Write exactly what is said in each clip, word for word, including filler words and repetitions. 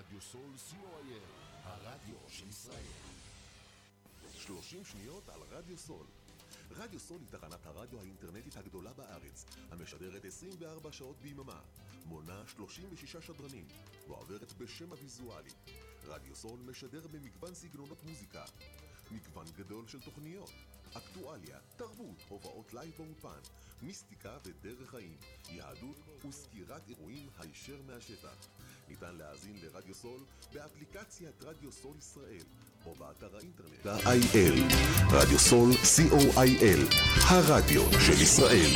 רדיו סול סי או איי אל, הרדיו של ישראל. שלושים שניות על רדיו סול. רדיו סול היא תחנת הרדיו האינטרנטית הגדולה בארץ, המשדרת עשרים וארבע שעות ביממה, מונה שלושים ושישה שדרנים, ועוברת בשם הוויזואלי. רדיו סול משדר במגוון סגנונות מוזיקה, מגוון גדול של תוכניות, אקטואליה, תרבות, הובאות לייב באופן, מיסטיקה ודרך חיים, יהדות וסקירת אירועים הישר מהשטח. ניתן להאזין לרדיו סול באפליקציית רדיו סול ישראל או באתר האינטרנט איי אל. רדיו סול סי או איי אל, הרדיו של ישראל.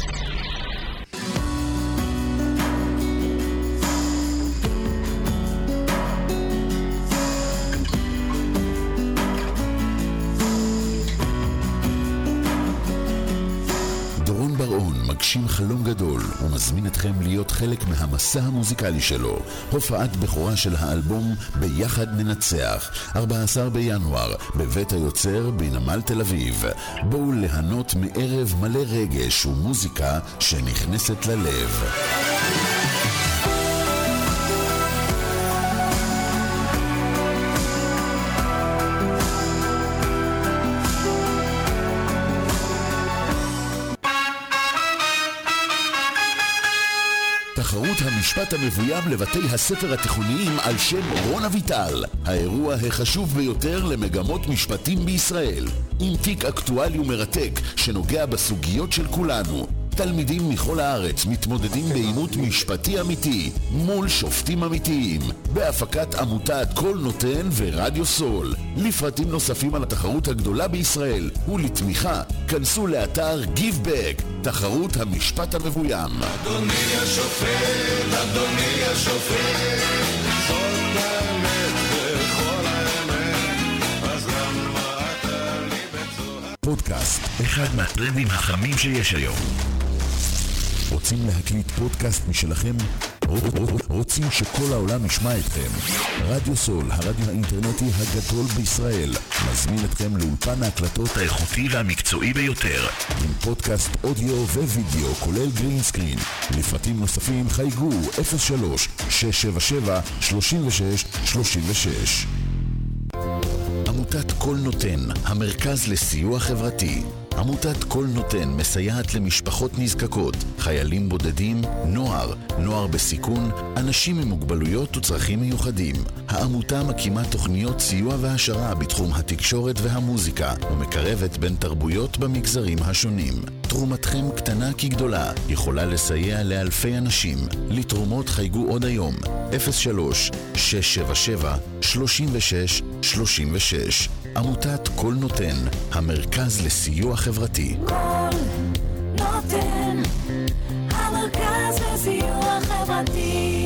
מגשים חלום גדול ומזמין אתכם להיות חלק מהמסע המוזיקלי שלו. הופעת בכורה של האלבום ביחד ננצח, ארבעה עשר בינואר בבית היוצר בנמל תל אביב. בואו ליהנות מערב מלא רגש ומוזיקה שנכנסת ללב. תחרות המשפט המבוים לבתי הספר התיכוניים על שם רון אביטל, האירוע החשוב ביותר למגמות משפטים בישראל, עם תיק אקטואלי ומרתק שנוגע בסוגיות של כולנו. תלמידים מכל הארץ מתמודדים בעימות משפטי אמיתי מול שופטים אמיתיים, בהפקת עמותת כל נותן ורדיו סול. לפרטים נוספים על התחרות הגדולה בישראל ולתמיכה, כנסו לאתר Give Back, תחרות המשפט המבוים. אדוני השופט, אדוני השופט, זאת האמת וכל האמת, אז למה אתה לי בצורה? פודקאסט, אחד מהטרנדים החמים שיש היום. רוצים להקליט פודקאסט משלכם? רוצים שכל העולם ישמע אתכם? רדיו סול, הרדיו האינטרנטי הגדול בישראל, מזמין אתכם לאולפן ההקלטות האיכותי והמקצועי ביותר, עם פודקאסט אודיו ווידאו כולל גרין סקרין. לפרטים נוספים חייגו אפס שלוש שש שבע שבע שלוש שש שלוש שש. עמותת כל נותן, המרכז לסיוע חברתי. עמותת כל נותן מסייעת למשפחות נזקקות, חיילים בודדים, נוער, נוער בסיכון, אנשים עם מוגבלויות וצרכים מיוחדים. העמותה מקימה תוכניות סיוע והשרה בתחום התקשורת והמוזיקה ומקרבת בין תרבויות במגזרים השונים. תרומתכם קטנה כגדולה, יכולה לסייע לאלפי אנשים. לתרומות חייגו עוד היום אפס שלוש שש שבע שבע שלוש שש שלוש שש. עמותת כל נותן, המרכז לסיוע חברתי. כל נותן, המרכז לסיוע חברתי.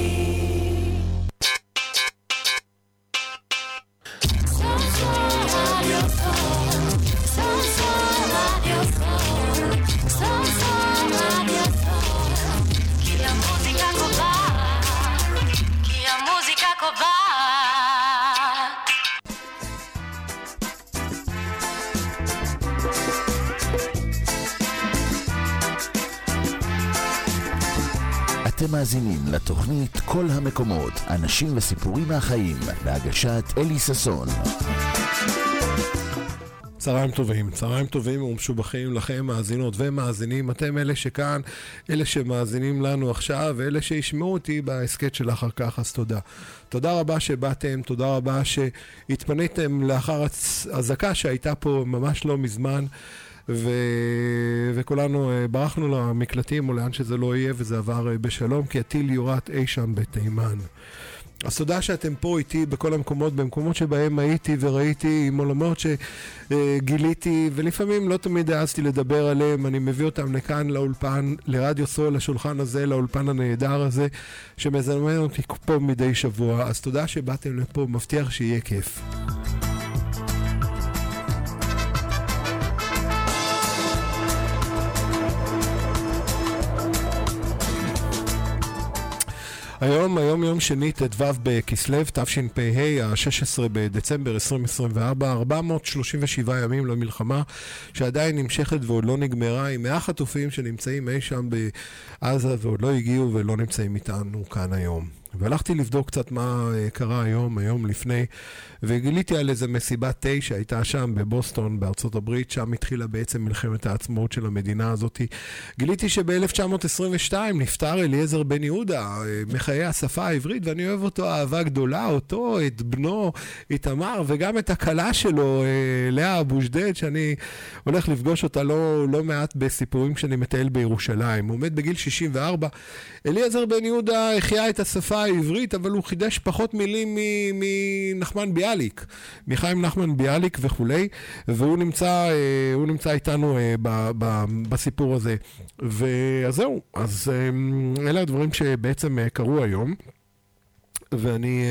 כי המוזיקה קובעת, כי המוזיקה קובעת. אתם מאזינים לתוכנית כל המקומות, אנשים וסיפורים מהחיים, בהגשת אלי ססון. צהריים טובים, צהריים טובים ומשובחים לכם מאזינות ומאזינים. אתם אלה שכאן, אלה שמאזינים לנו עכשיו ואלה שישמעו אותי בהסקט של אחר כך, אז תודה. תודה רבה שבאתם, תודה רבה שהתפניתם לאחר הזקה שהייתה פה ממש לא מזמן, ו... וכולנו ברחנו למקלטים או לאן שזה לא יהיה, וזה עבר בשלום, כי הטיל יורת אי שם בתימן. אז תודה שאתם פה איתי בכל המקומות, במקומות שבהם הייתי וראיתי, עם עולמות שגיליתי, ולפעמים לא תמיד העזתי לדבר עליהם. אני מביא אותם לכאן לאולפן, לרדיו סול, לשולחן הזה, לאולפן הנהדר הזה, שמזמן אותי פה מדי שבוע. אז תודה שבאתם לפה, מבטיח שיהיה כיף. היום, היום יום שני, תדוו בכסלב, תשפ"ה, ה-שש עשרה בדצמבר עשרים עשרים וארבע, ארבע מאות שלושים ושבעה ימים למלחמה, שעדיין נמשכת ועוד לא נגמרה, עם מאה חטופים שנמצאים אי שם בעזה ועוד לא הגיעו ולא נמצאים איתנו כאן היום. והלכתי לבדוק קצת מה קרה היום, היום לפני, וגיליתי על איזה מסיבת תה שהייתה שם בבוסטון, בארצות הברית, שם התחילה בעצם מלחמת העצמאות של המדינה הזאת. גיליתי שב-אלף תשע מאות עשרים ושתיים נפטר אליעזר בן יהודה, מחיי השפה העברית, ואני אוהב אותו אהבה גדולה, אותו, את בנו, איתמר, וגם את הכלה שלו, לאה אבושדד, שאני הולך לפגוש אותה לא, לא מעט בסיפורים כשאני מטייל בירושלים. הוא עומד בגיל שישים וארבע. אליעזר בן יהודה החיה את השפה העברית, אבל הוא חידש פחות מילים מנחמן ביאליק, מחיים נחמן ביאליק וכולי, והוא נמצא, הוא נמצא איתנו ב, ב, בסיפור הזה. ואז זהו, אז אלה הדברים שבעצם קרו היום, ואני,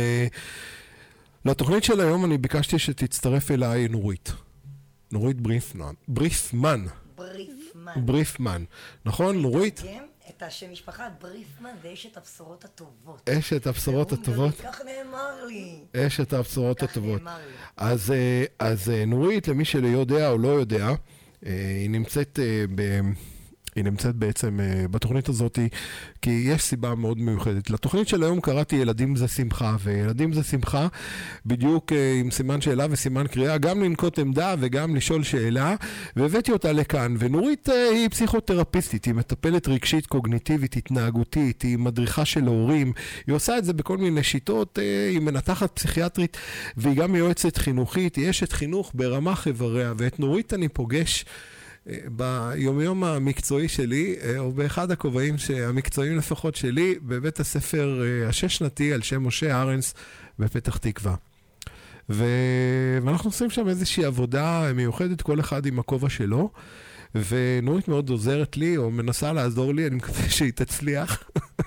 לתוכנית של היום אני ביקשתי שתצטרף אליי נורית. נורית בריפמן. בריפמן. בריפמן. בריפמן. נכון, נורית? כן, את השם משפחה בריפמן זה אשת הבשורות הטובות. אשת הבשורות הטובות? כך נאמר לי. אשת הבשורות הטובות. כך נאמר לי. אז, אז נורית, למי שלא יודע או לא יודע, היא נמצאת ב... היא נמצאת בעצם uh, בתוכנית הזאת, כי יש סיבה מאוד מיוחדת. לתוכנית של היום קראתי ילדים זה שמחה, וילדים זה שמחה, בדיוק uh, עם סימן שאלה וסימן קריאה, גם לנקוט עמדה וגם לשאול שאלה, והבאתי אותה לכאן. ונורית uh, היא פסיכותרפיסטית, היא מטפלת רגשית, קוגניטיבית, התנהגותית, היא מדריכה של ההורים, היא עושה את זה בכל מיני שיטות, uh, היא מנתחת פסיכיאטרית, והיא גם יועצת חינוכית, היא אשת חינוך ברמה חבריה, ואת נורית אני פוגש ביומיום המקצועי שלי, או באחד הכובעים המקצועיים לפחות שלי, בבית הספר השש-שנתי על שם משה ארנס בפתח תקווה. ו... ואנחנו עושים שם איזושהי עבודה מיוחדת, כל אחד עם הכובע שלו, ונורית מאוד עוזרת לי, או מנסה לעזור לי, אני מקווה שהיא תצליח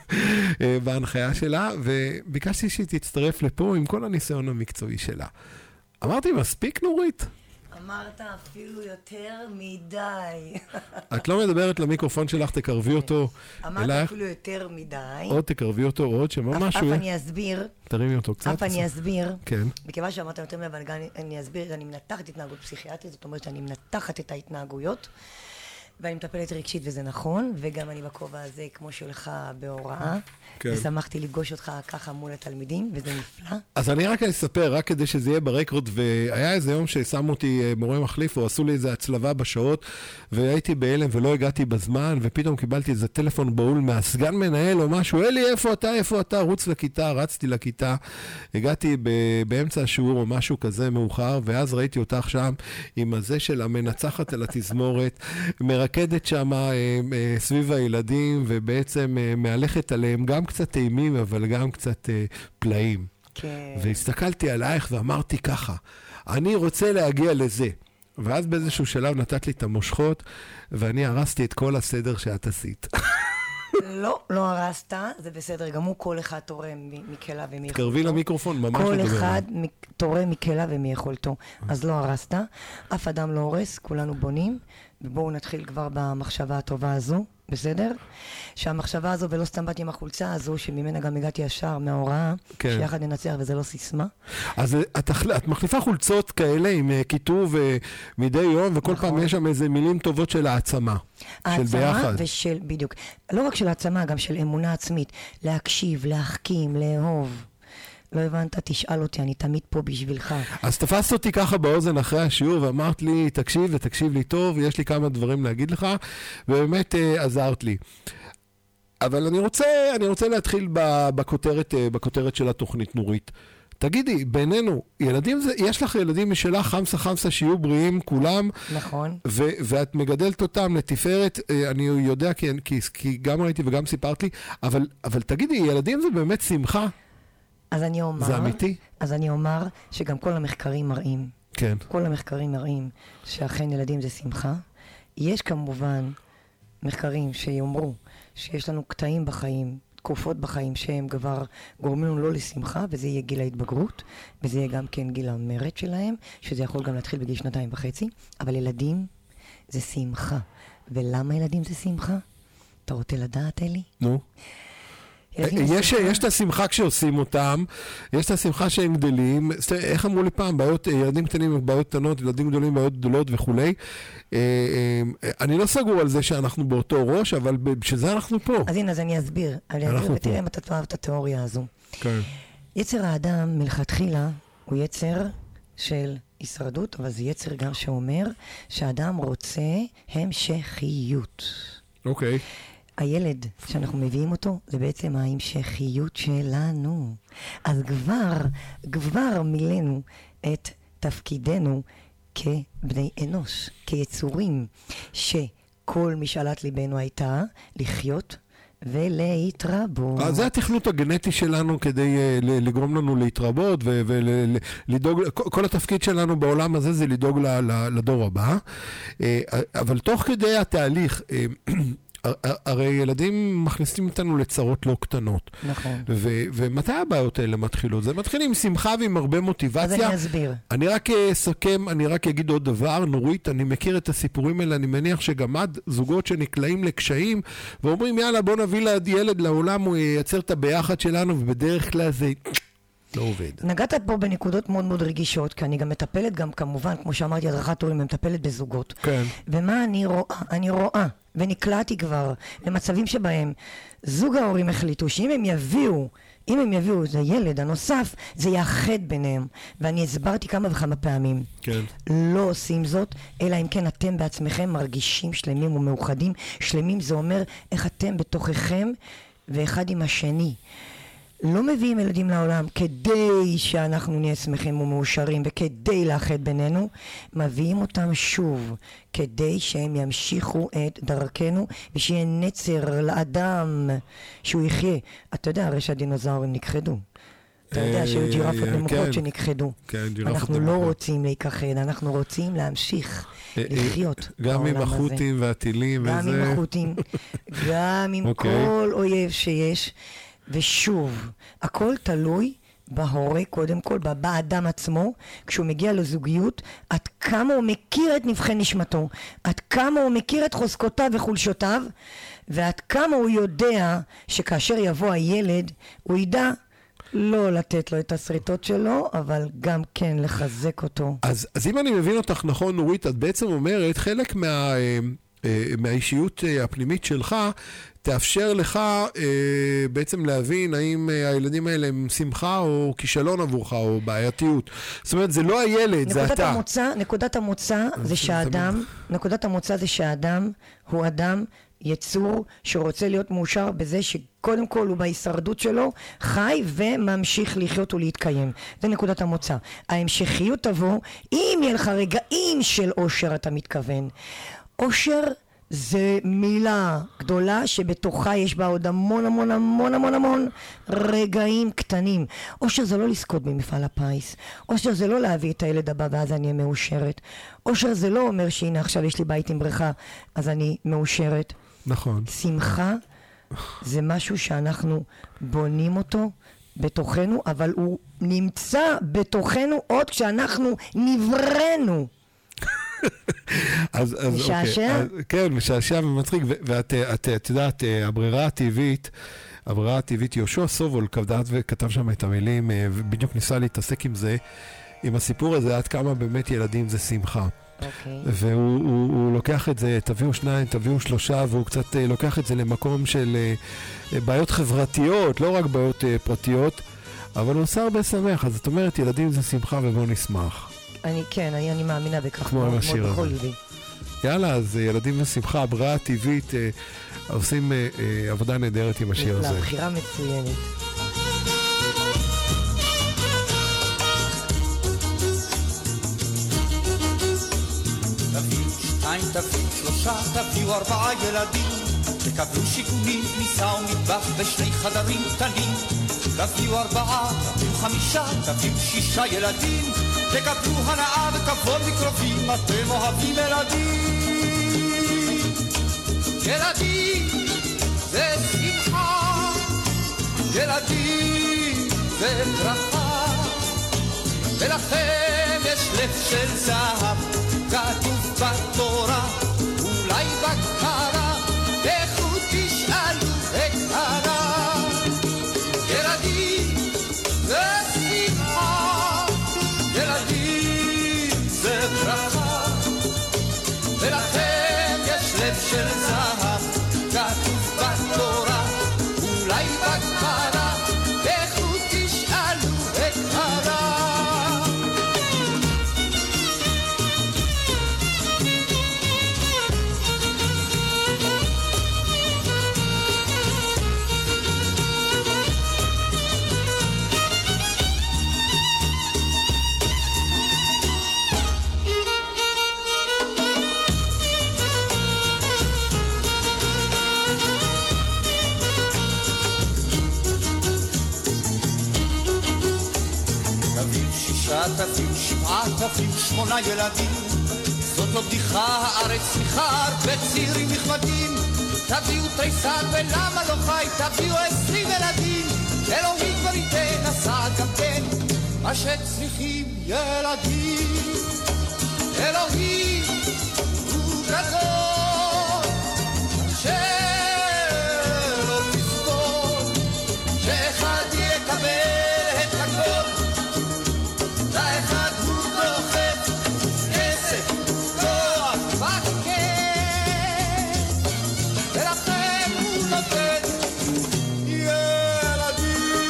בהנחיה שלה, וביקשתי שהיא תצטרף לפה עם כל הניסיון המקצועי שלה. אמרתי, מספיק נורית? אמרת אפילו יותר מדי. את לא מדברת למיקרופון שלך, תקרבי אותו אמרת אלייך. אפילו יותר מדי. עוד תקרבי אותו, עוד שממש אף הוא... אני אסביר. תרימי אותו קצת. אף אני אסביר. כן. מכיוון שאמרת יותר מדי, אבל אני אסביר שאני מנתחת התנהגות פסיכיאטרית, זאת אומרת שאני מנתחת את ההתנהגויות, ואני מטפלת רגשית וזה נכון, וגם אני בכובע הזה כמו שלך בהוראה, כן. ושמחתי לפגוש אותך ככה מול התלמידים, וזה נפלא. אז אני רק אספר, רק כדי שזה יהיה ברקורד, והיה איזה יום ששמו אותי מורה מחליף, או עשו לי איזה הצלבה בשעות, והייתי בהלם ולא הגעתי בזמן, ופתאום קיבלתי איזה טלפון בהול מהסגן מנהל או משהו, אלי, איפה אתה, איפה אתה, רוץ לכיתה, רצתי לכיתה, הגעתי ב- באמצע השיעור או משהו כזה מאוחר, ואז ראיתי אותך שם עם הזה של המנצחת על התזמורת, מרקדת שם אה, אה, סביב הילדים, ובעצם אה, מהלכת עליהם גם קצת טעימים, אבל גם קצת אה, פלאים. כן. והסתכלתי עלייך ואמרתי ככה, אני רוצה להגיע לזה. ואז באיזשהו שלב נתת לי את המושכות, ואני הרסתי את כל הסדר שאת עשית. לא, לא הרסת, זה בסדר גמור, כל אחד תורם מכלה ומיכולתו. תקרבי למיקרופון, ממש כל לדבר. אחד תורם מכלה ומיכולתו. אז לא הרסת, אף אדם לא הורס, כולנו בונים, ובואו נתחיל כבר במחשבה הטובה הזו, בסדר? שהמחשבה הזו, ולא סתם באתי עם החולצה הזו, שממנה גם הגעתי ישר מההוראה, כן. שיחד ננצח וזה לא סיסמה. אז את, את מחליפה חולצות כאלה עם כיתוב מדי יום, וכל נכון. פעם יש שם איזה מילים טובות של העצמה. של ביחד. העצמה ושל, בדיוק. לא רק של העצמה, גם של אמונה עצמית. להקשיב, להחכים, לאהוב. לא הבנת, תשאל אותי, אני תמיד פה בשבילך. אז תפסת אותי ככה באוזן אחרי השיעור, ואמרת לי, תקשיב ותקשיב לי טוב, יש לי כמה דברים להגיד לך, ובאמת אה, עזרת לי. אבל אני רוצה, אני רוצה להתחיל בכותרת, אה, בכותרת של התוכנית, נורית. תגידי, בינינו, ילדים זה, יש לך ילדים משלה חמסה חמסה שיהיו בריאים כולם. נכון. ו- ואת מגדלת אותם לתפארת, אה, אני יודע כי, כי, כי גם ראיתי וגם סיפרת לי, אבל, אבל תגידי, ילדים זה באמת שמחה? אז אני אומר, זה אמיתי? אז אני אומר שגם כל המחקרים מראים, כן. כל המחקרים מראים שאכן ילדים זה שמחה. יש כמובן מחקרים שיאמרו שיש לנו קטעים בחיים, תקופות בחיים שהם כבר גורמים לנו לא לשמחה, וזה יהיה גיל ההתבגרות, וזה יהיה גם כן גיל המרד שלהם, שזה יכול גם להתחיל בגיל שנתיים וחצי, אבל ילדים זה שמחה. ולמה ילדים זה שמחה? אתה רוצה לדעת, אלי? נו. ילדים יש, בשמחה. יש את השמחה כשעושים אותם, יש את השמחה שהם גדלים, איך אמרו לי פעם, בעיות, ילדים קטנים עם בעיות קטנות, ילדים גדולים עם בעיות גדולות וכולי. אני לא סגור על זה שאנחנו באותו ראש, אבל בשביל זה אנחנו פה. אז הנה, אז אני אסביר. אני אסביר אנחנו ותראה פה. אם אתה תאהב את התיאוריה הזו. כן. יצר האדם מלכתחילה הוא יצר של הישרדות, אבל זה יצר גם שאומר שהאדם רוצה המשכיות. אוקיי. הילד שאנחנו מביאים אותו זה בעצם ההמשכיות שלנו. אז כבר, כבר מילאנו את תפקידנו כבני אנוש, כיצורים, שכל משאלת ליבנו הייתה לחיות ולהתרבות. אז זה התכנות הגנטי שלנו כדי uh, לגרום לנו להתרבות ולדאוג, כל התפקיד שלנו בעולם הזה זה לדאוג ל, ל, לדור הבא. Uh, אבל תוך כדי התהליך, uh, הרי ילדים מכניסים אותנו לצרות לא קטנות. נכון. ו- ומתי הבעיות האלה מתחילות? זה מתחיל עם שמחה ועם הרבה מוטיבציה. אז אני אסביר. אני רק אסכם, אני רק אגיד עוד דבר, נורית, אני מכיר את הסיפורים האלה, אני מניח שגם עד זוגות שנקלעים לקשיים, ואומרים יאללה בוא נביא ילד לעולם, הוא ייצר את הביחד שלנו, ובדרך כלל זה לא עובד. נגעת פה בנקודות מאוד מאוד רגישות, כי אני גם מטפלת גם כמובן, כמו שאמרתי, הדרכת הורים, אני מטפלת בזוגות. כן. ומה אני רואה? אני רואה, ונקלעתי כבר למצבים שבהם זוג ההורים החליטו שאם הם יביאו, אם הם יביאו את הילד הנוסף, זה יאחד ביניהם. ואני הסברתי כמה וכמה פעמים. כן. לא עושים זאת, אלא אם כן אתם בעצמכם מרגישים שלמים ומאוחדים. שלמים זה אומר איך אתם בתוככם ואחד עם השני. לא מביאים ילדים לעולם כדי שאנחנו נהיה שמחים ומאושרים וכדי לאחד בינינו, מביאים אותם שוב כדי שהם ימשיכו את דרכנו ושיהיה נצר לאדם שהוא יחיה. אתה יודע הרי שהדינוזאורים נכחדו. אתה יודע שהיו ג'ירפות נמוכות שנכחדו. אנחנו לא רוצים להיכחד, אנחנו רוצים להמשיך לחיות גם עם החות'ים והטילים וזה. גם עם החות'ים, גם עם כל אויב שיש. ושוב, הכל תלוי בהורה קודם כל, באדם עצמו, כשהוא מגיע לזוגיות, עד כמה הוא מכיר את נבחי נשמתו, עד כמה הוא מכיר את חוזקותיו וחולשותיו, ועד כמה הוא יודע שכאשר יבוא הילד, הוא ידע לא לתת לו את הסריטות שלו, אבל גם כן לחזק אותו. אז, אז אם אני מבין אותך נכון, נורית, את בעצם אומרת, חלק מה... מהאישיות הפנימית שלך, תאפשר לך אה, בעצם להבין האם הילדים האלה הם שמחה או כישלון עבורך או בעייתיות. זאת אומרת, זה לא הילד, זה אתה. המוצא, נקודת המוצא זה שהאדם, נקודת המוצא זה שהאדם הוא אדם יצור שרוצה להיות מאושר בזה שקודם כל הוא בהישרדות שלו חי וממשיך לחיות ולהתקיים. זה נקודת המוצא. ההמשכיות תבוא, אם יהיה לך רגעים של אושר אתה מתכוון. אושר זה מילה גדולה שבתוכה יש בה עוד המון המון המון המון המון רגעים קטנים. אושר זה לא לזכות במפעל הפיס. אושר זה לא להביא את הילד הבא ואז אני אהיה מאושרת. אושר זה לא אומר שהנה עכשיו יש לי בית עם בריכה אז אני מאושרת. נכון. שמחה זה משהו שאנחנו בונים אותו בתוכנו, אבל הוא נמצא בתוכנו עוד כשאנחנו נבראנו. אז, אז, משעשע? אוקיי, כן, משעשע ומצחיק, ואת את, את יודעת, הברירה הטבעית, הברירה הטבעית, יהושע סובול כתב וכתב שם את המילים, ובדיוק ניסה להתעסק עם זה, עם הסיפור הזה, עד כמה באמת ילדים זה שמחה. אוקיי. והוא הוא, הוא לוקח את זה, תביאו שניים, תביאו שלושה, והוא קצת לוקח את זה למקום של בעיות חברתיות, לא רק בעיות פרטיות, אבל הוא עושה הרבה שמח, אז זאת אומרת, ילדים זה שמחה ובואו נשמח. אני כן, אני, אני מאמינה בכך. כמו עם השיר הזה. ליבי. יאללה, אז ילדים ושמחה, הבריאה הטבעית, אה, עושים אה, אה, עבודה נהדרת עם השיר הזה. לבחירה מצוינת. תביאו שתיים, תביאו שלושה, תביאו ארבעה ילדים, תקבלו שיכונים, כניסה ומטבח ושני חדרים קטנים. תביאו ארבעה, תביאו חמישה, תביאו שישה ילדים, תקבלו הנאה וכבוד מקרובים, אתם אוהבים ילדים. ילדים זה שמחה, ילדים זה ברכה, ולכם יש לב של זהב, כתוב בתורה, אולי בקרה, לכו תשאלו את הרב. של זהב כתוב בתורה, אולי בגמרא, לכו תשאלו את הרב. שישת אלפים, שבעת אלפים, שמונה ילדים, זאת לא בדיחה, הארץ צריכה הרבה צעירים נכבדים. תביאו תריסר ולמה לא חי, תביאו עשרים ילדים, אלוהים כבר ייתן הסעד גם כן, מה שצריכים ילדים. אלוהים הוא גדול, שלא תסבול, שאחד יקבל את הכל, לאחד הוא דוחף כסף, כוח וכן, ולכם הוא נותן ילדים.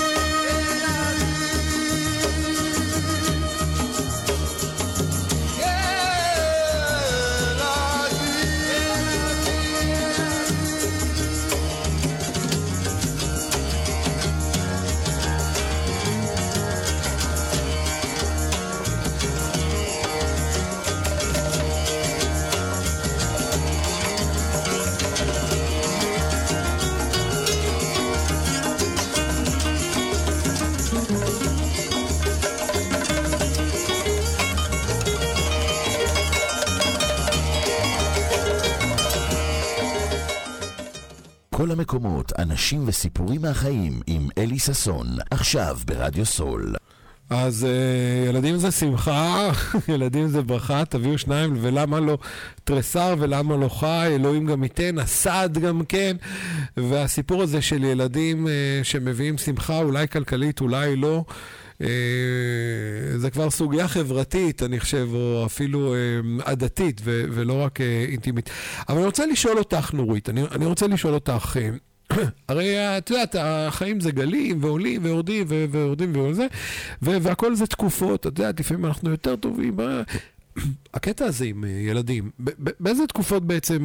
כל המקומות, אנשים וסיפורים מהחיים עם אלי ססון, עכשיו ברדיו סול. אז uh, ילדים זה שמחה, ילדים זה ברכה, תביאו שניים, ולמה לא תרסר ולמה לא חי, אלוהים גם ייתן, הסעד גם כן, והסיפור הזה של ילדים uh, שמביאים שמחה, אולי כלכלית, אולי לא, uh, זה כבר סוגיה חברתית, אני חושב, או אפילו uh, עדתית, ו- ולא רק uh, אינטימית. אבל אני רוצה לשאול אותך, נורית, אני, אני רוצה לשאול אותך, uh, הרי את יודעת, החיים זה גלים ועולים ויורדים ויורדים וזה, והכל זה תקופות, את יודעת, לפעמים אנחנו יותר טובים. הקטע הזה עם ילדים, באיזה תקופות בעצם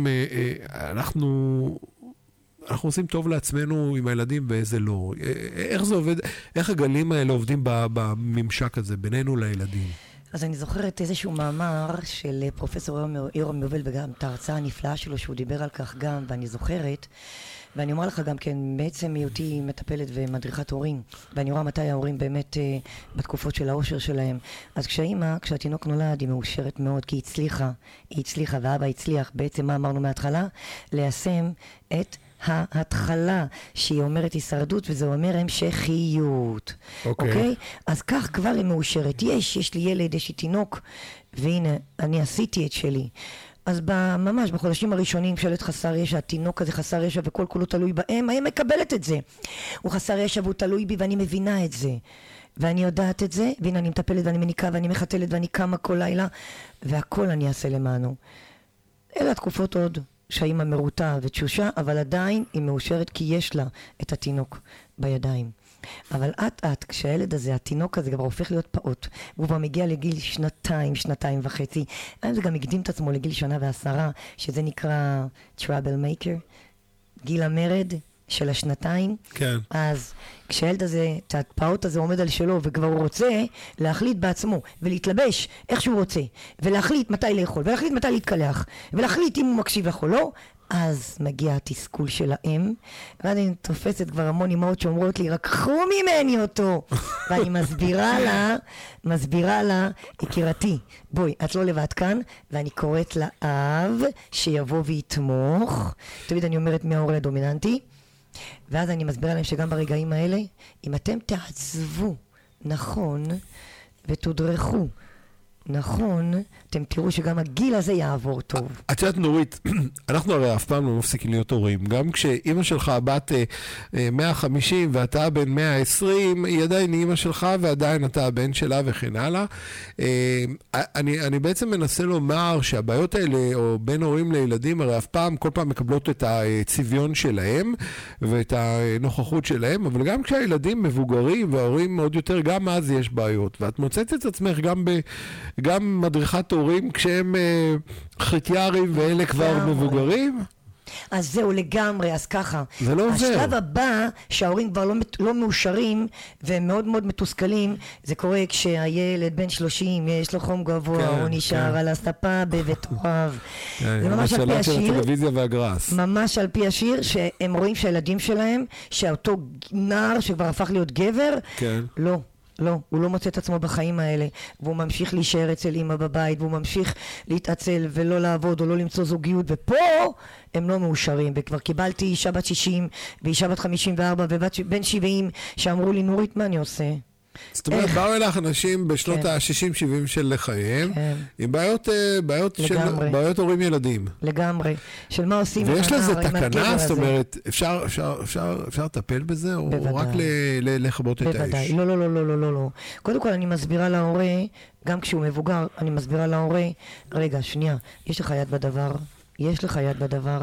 אנחנו אנחנו עושים טוב לעצמנו עם הילדים באיזה לא? איך זה עובד, איך הגלים האלה עובדים בממשק הזה בינינו לילדים? אז אני זוכרת איזשהו מאמר של פרופסור יורם יובל, וגם את ההרצאה הנפלאה שלו שהוא דיבר על כך גם, ואני זוכרת, ואני אומר לך גם כן, בעצם היותי מטפלת ומדריכת הורים, ואני רואה מתי ההורים באמת אה, בתקופות של האושר שלהם. אז כשהאימא, כשהתינוק נולד, היא מאושרת מאוד, כי היא הצליחה, היא הצליחה, ואבא הצליח, בעצם מה אמרנו מההתחלה? ליישם את ההתחלה, שהיא אומרת הישרדות, וזה אומר המשכיות. אוקיי? אוקיי? אז כך כבר היא מאושרת. יש, יש לי ילד, יש לי תינוק, והנה, אני עשיתי את שלי. אז ממש בחודשים הראשונים שילד חסר ישע, התינוק הזה חסר ישע וכל כולו תלוי בהם, האם מקבלת את זה? הוא חסר ישע והוא תלוי בי ואני מבינה את זה. ואני יודעת את זה, והנה אני מטפלת ואני מניקה ואני מחתלת ואני קמה כל לילה, והכל אני אעשה למענו. אלה התקופות עוד שהאימא מרוטה ותשושה, אבל עדיין היא מאושרת כי יש לה את התינוק בידיים. אבל את את, כשהילד הזה, התינוק הזה כבר הופך להיות פעוט, והוא כבר מגיע לגיל שנתיים, שנתיים וחצי, זה גם הקדים את עצמו לגיל שנה ועשרה, שזה נקרא trouble maker, גיל המרד של השנתיים. כן. אז כשהילד הזה, הפעוט הזה עומד על שלו, וכבר הוא רוצה להחליט בעצמו, ולהתלבש איך שהוא רוצה, ולהחליט מתי לאכול, ולהחליט מתי להתקלח, ולהחליט אם הוא מקשיב לך או לא, אז מגיע התסכול של האם, ואני תופסת כבר המון אמהות שאומרות לי, רק קחו ממני אותו. ואני מסבירה לה, מסבירה לה, יקירתי, בואי, את לא לבד כאן, ואני קוראת לאב שיבוא ויתמוך. תמיד אני אומרת מי ההורה הדומיננטי, ואז אני מסבירה להם שגם ברגעים האלה, אם אתם תעצבו נכון ותודרכו נכון, אתם תראו שגם הגיל הזה יעבור טוב. את יודעת נורית, אנחנו הרי אף פעם לא מפסיקים להיות הורים. גם כשאימא שלך בת מאה וחמישים ואתה בן מאה ועשרים, היא עדיין אימא שלך ועדיין אתה הבן שלה וכן הלאה. אני, אני בעצם מנסה לומר שהבעיות האלה, או בין הורים לילדים, הרי אף פעם, כל פעם מקבלות את הצביון שלהם ואת הנוכחות שלהם, אבל גם כשהילדים מבוגרים וההורים עוד יותר, גם אז יש בעיות. ואת מוצאת את עצמך גם ב... גם מדריכת הורים כשהם אה, חטיארים ואלה כבר מבוגרים? אז זהו לגמרי, אז ככה. זה לא עובר. השלב הבא, שההורים כבר לא, לא מאושרים והם מאוד מאוד מתוסכלים, זה קורה כשהילד בן שלושים, יש לו חום גבוה, כן, הוא נשאר כן. על הספה בבית הוריו. זה ממש על פי השיר. הטלוויזיה והגרס. ממש על פי השיר, שהם רואים שהילדים שלהם, שאותו נער שכבר הפך להיות גבר, כן. לא. לא, הוא לא מוצא את עצמו בחיים האלה, והוא ממשיך להישאר אצל אמא בבית, והוא ממשיך להתעצל ולא לעבוד או לא למצוא זוגיות, ופה הם לא מאושרים. וכבר קיבלתי אישה בת שישים ואישה בת חמישים וארבע ובן שבעים שאמרו לי, נורית, מה אני עושה? זאת אומרת, באו אלך אנשים בשנות ה-שישים שבעים של לחייהם, עם בעיות, בעיות של, בעיות הורים ילדים. לגמרי. של מה עושים? ויש לזה תקנה, זאת אומרת, אפשר, אפשר, אפשר, אפשר לטפל בזה, או רק לחבות את האש? בוודאי. לא, לא, לא, לא, לא, לא. קודם כל, אני מסבירה להורה, גם כשהוא מבוגר, אני מסבירה להורה, רגע, שנייה, יש לך יד בדבר, יש לך יד בדבר.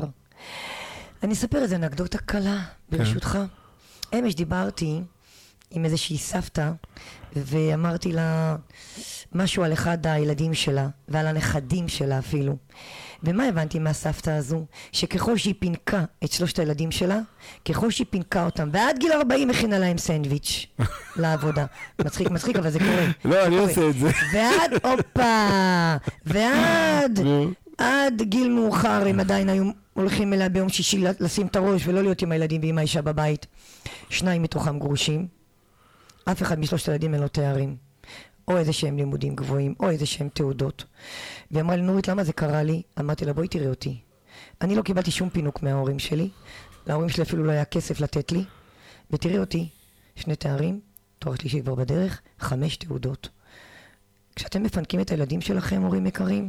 אני אספר איזה אנקדוטה קלה, ברשותך. אמש דיברתי עם איזושהי סבתא, ואמרתי לה משהו על אחד הילדים שלה, ועל הנכדים שלה אפילו. ומה הבנתי מהסבתא הזו? שככל שהיא פינקה את שלושת הילדים שלה, ככל שהיא פינקה אותם, ועד גיל ארבעים הכינה להם סנדוויץ' לעבודה. מצחיק, מצחיק, אבל זה קורה. לא, אני עושה את זה. ועד, אופה, ועד, עד גיל מאוחר, הם עדיין היו הולכים אליה ביום שישי לשים את הראש, ולא להיות עם הילדים ועם האישה בבית. שניים מתוכם גרושים. אף אחד משלושת הילדים אין לו תארים, או איזה שהם לימודים גבוהים, או איזה שהם תעודות. והיא אמרה לי, נורית, למה זה קרה לי? אמרתי לה, בואי תראי אותי. אני לא קיבלתי שום פינוק מההורים שלי, להורים שלי אפילו לא היה כסף לתת לי, ותראי אותי, שני תארים, תואר שלישי כבר בדרך, חמש תעודות. כשאתם מפנקים את הילדים שלכם, הורים יקרים,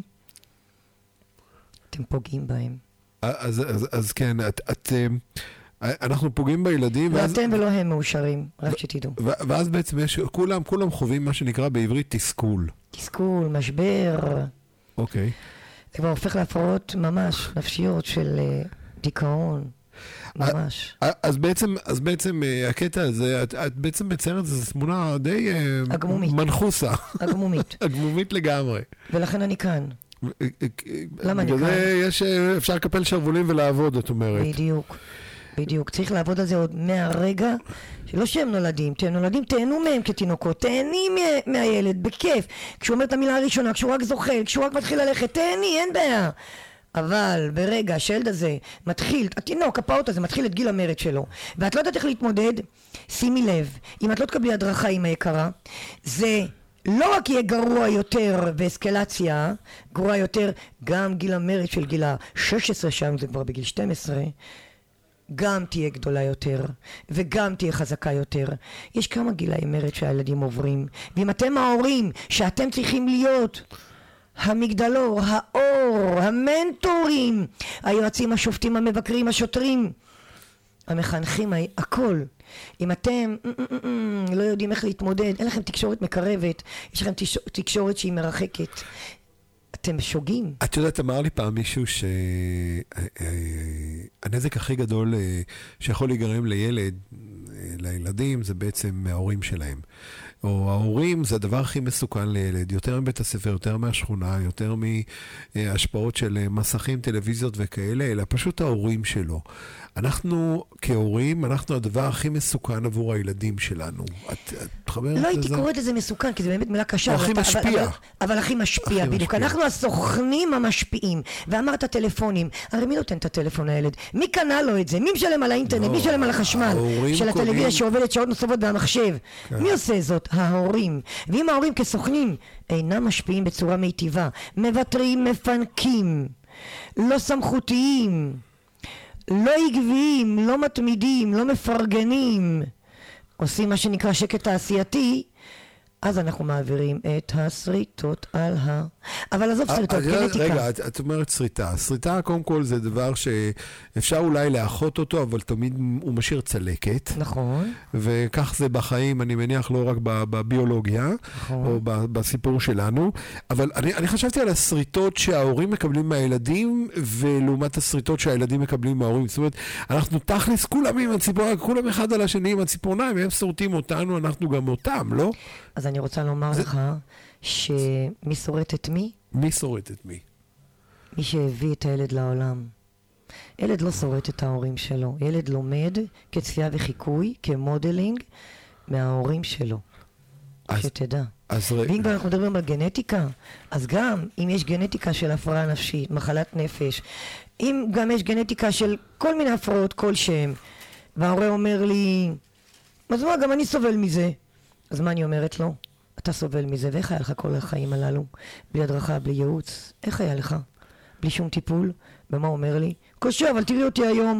אתם פוגעים בהם. אז, אז, אז כן, את... את אנחנו פוגעים בילדים. לא אתם ולא הם מאושרים, רק שתדעו. ואז בעצם יש, כולם, כולם חווים מה שנקרא בעברית תסכול. תסכול, משבר. אוקיי. זה כבר הופך להפרעות ממש נפשיות של דיכאון. ממש. אז בעצם, אז בעצם הקטע הזה, את, את בעצם מציירת איזו תמונה די הגמומית. מנחוסה. הגמומית. הגמומית לגמרי. ולכן אני כאן. למה אני כאן? יש, אפשר לקפל שרבולים ולעבוד, את אומרת. בדיוק. בדיוק, צריך לעבוד על זה עוד מהרגע, שלא שהם נולדים, אתם נולדים, תהנו מהם כתינוקות, תהני מהילד, בכיף, כשהוא אומר את המילה הראשונה, כשהוא רק זוחל, כשהוא רק מתחיל ללכת, תהני, אין בעיה. אבל ברגע שהילד הזה מתחיל, התינוק, הפעוט הזה, מתחיל את גיל המרד שלו, ואת לא יודעת איך להתמודד, שימי לב, אם את לא תקבלי הדרכה עם היקרה, זה לא רק יהיה גרוע יותר באסקלציה, גרוע יותר, גם גיל המרד של גיל ה-שש עשרה, שם זה כבר בגיל שתים עשרה, גם תהיה גדולה יותר, וגם תהיה חזקה יותר. יש כמה גילאי מרד שהילדים עוברים, ואם אתם ההורים שאתם צריכים להיות המגדלור, האור, המנטורים, היועצים, השופטים, המבקרים, השוטרים, המחנכים, הכל. אם אתם לא יודעים איך להתמודד, אין לכם תקשורת מקרבת, יש לכם תקשורת שהיא מרחקת, אתם שוגים. את יודעת, אמר לי פעם מישהו שהנזק הכי גדול שיכול להיגרם לילד, לילדים, זה בעצם ההורים שלהם. או ההורים זה הדבר הכי מסוכן לילד, יותר מבית הספר, יותר מהשכונה, יותר מהשפעות של מסכים, טלוויזיות וכאלה, אלא פשוט ההורים שלו. אנחנו כהורים, אנחנו הדבר הכי מסוכן עבור הילדים שלנו. את, את חברת לא הייתי קוראת לזה מסוכן, כי זה באמת מילה קשה. הכי משפיע. אבל, אבל הכי משפיע, בדיוק. אנחנו הסוכנים המשפיעים. ואמרת טלפונים. הרי מי נותן את הטלפון לילד? מי קנה לו את זה? מי משלם על האינטרנט? מי משלם על החשמל? של הטלוויזיה שעובדת שעות נוספות במחשב? מי עושה זאת? ההורים. ואם ההורים כסוכנים אינם משפיעים בצורה מיטיבה, מבטרים, מפנקים, לא סמכותיים, לא עקביים, לא מתמידים, לא מפרגנים, עושים מה שנקרא שקט תעשייתי, אז אנחנו מעבירים את הסריטות על ה... אבל עזוב סריטות, גנטיקה. רגע, את, את אומרת סריטה. סריטה, קודם כל, זה דבר שאפשר אולי לאחות אותו, אבל תמיד הוא משאיר צלקת. נכון. וכך זה בחיים, אני מניח, לא רק בביולוגיה, נכון. או בסיפור שלנו. אבל אני, אני חשבתי על הסריטות שההורים מקבלים מהילדים, ולעומת הסריטות שהילדים מקבלים מההורים. זאת אומרת, אנחנו תכלס כולם עם הציפורניים, כולם אחד על השני עם הציפורניים, הם שורטים אותנו, אנחנו גם אותם, לא? אז אני רוצה לומר זה... לך שמי שורט את מי? מי שורט את מי? מי שהביא את הילד לעולם. ילד לא שורט את ההורים שלו. ילד לומד כצפייה וחיקוי, כמודלינג, מההורים שלו. אז, שתדע. אז ואם כבר אנחנו מדברים על גנטיקה, אז גם אם יש גנטיקה של הפרעה נפשית, מחלת נפש, אם גם יש גנטיקה של כל מיני הפרעות כלשהם, וההורה אומר לי, אז מה, גם אני סובל מזה. אז מה אני אומרת לו? אתה סובל מזה, ואיך היה לך כל החיים הללו? בלי הדרכה, בלי ייעוץ, איך היה לך? בלי שום טיפול? ומה אומר לי? קשה, אבל תראי אותי היום.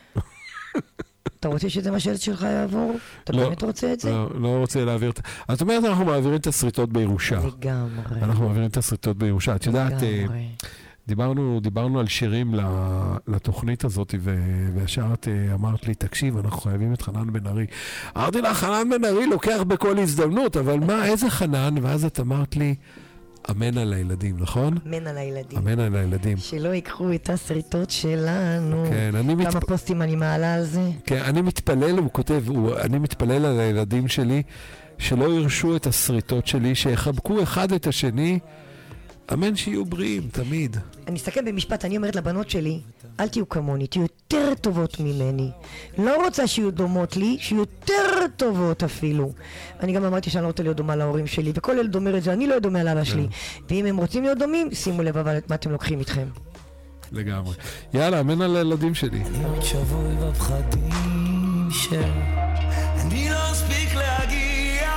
אתה רוצה שזה מה שהילד שלך יעבור? אתה לא, באמת רוצה את זה? לא, לא רוצה להעביר את... זאת אומרת, אנחנו מעבירים את הסריטות בירושה. לגמרי. אנחנו מעבירים את הסריטות בירושה. את יודעת, דיברנו, דיברנו על שירים לתוכנית הזאת, וישר את אמרת לי, תקשיב, אנחנו חייבים את חנן בן ארי. אמרתי לה, חנן בן ארי לוקח בכל הזדמנות, אבל מה, איזה חנן? ואז את אמרת לי, אמן על הילדים, נכון? אמן על הילדים. אמן על הילדים. שלא ייקחו את הסריטות שלנו. כן, אני כמה מתפ... פוסטים אני מעלה על זה? כן, אני מתפלל, הוא כותב, הוא, אני מתפלל על הילדים שלי, שלא ירשו את הסריטות שלי, שיחבקו אחד את השני, אמן שיהיו בריאים, תמיד. אני אסתכל במשפט, אני אומרת לבנות שלי, אל תהיו כמוני, תהיו יותר טובות ממני. לא רוצה שיהיו דומות לי, שיהיו יותר טובות אפילו. אני גם אמרתי שאני לא רוצה להיות דומה להורים שלי, וכל ילד אומר את זה, אני לא דומה לאבא שלי. ואם הם רוצים להיות דומים, שימו לב אבל את מה אתם לוקחים איתכם. לגמרי. יאללה, אמן על הילדים שלי. להיות שבוי בפחדים של... אני לא אספיק להגיע,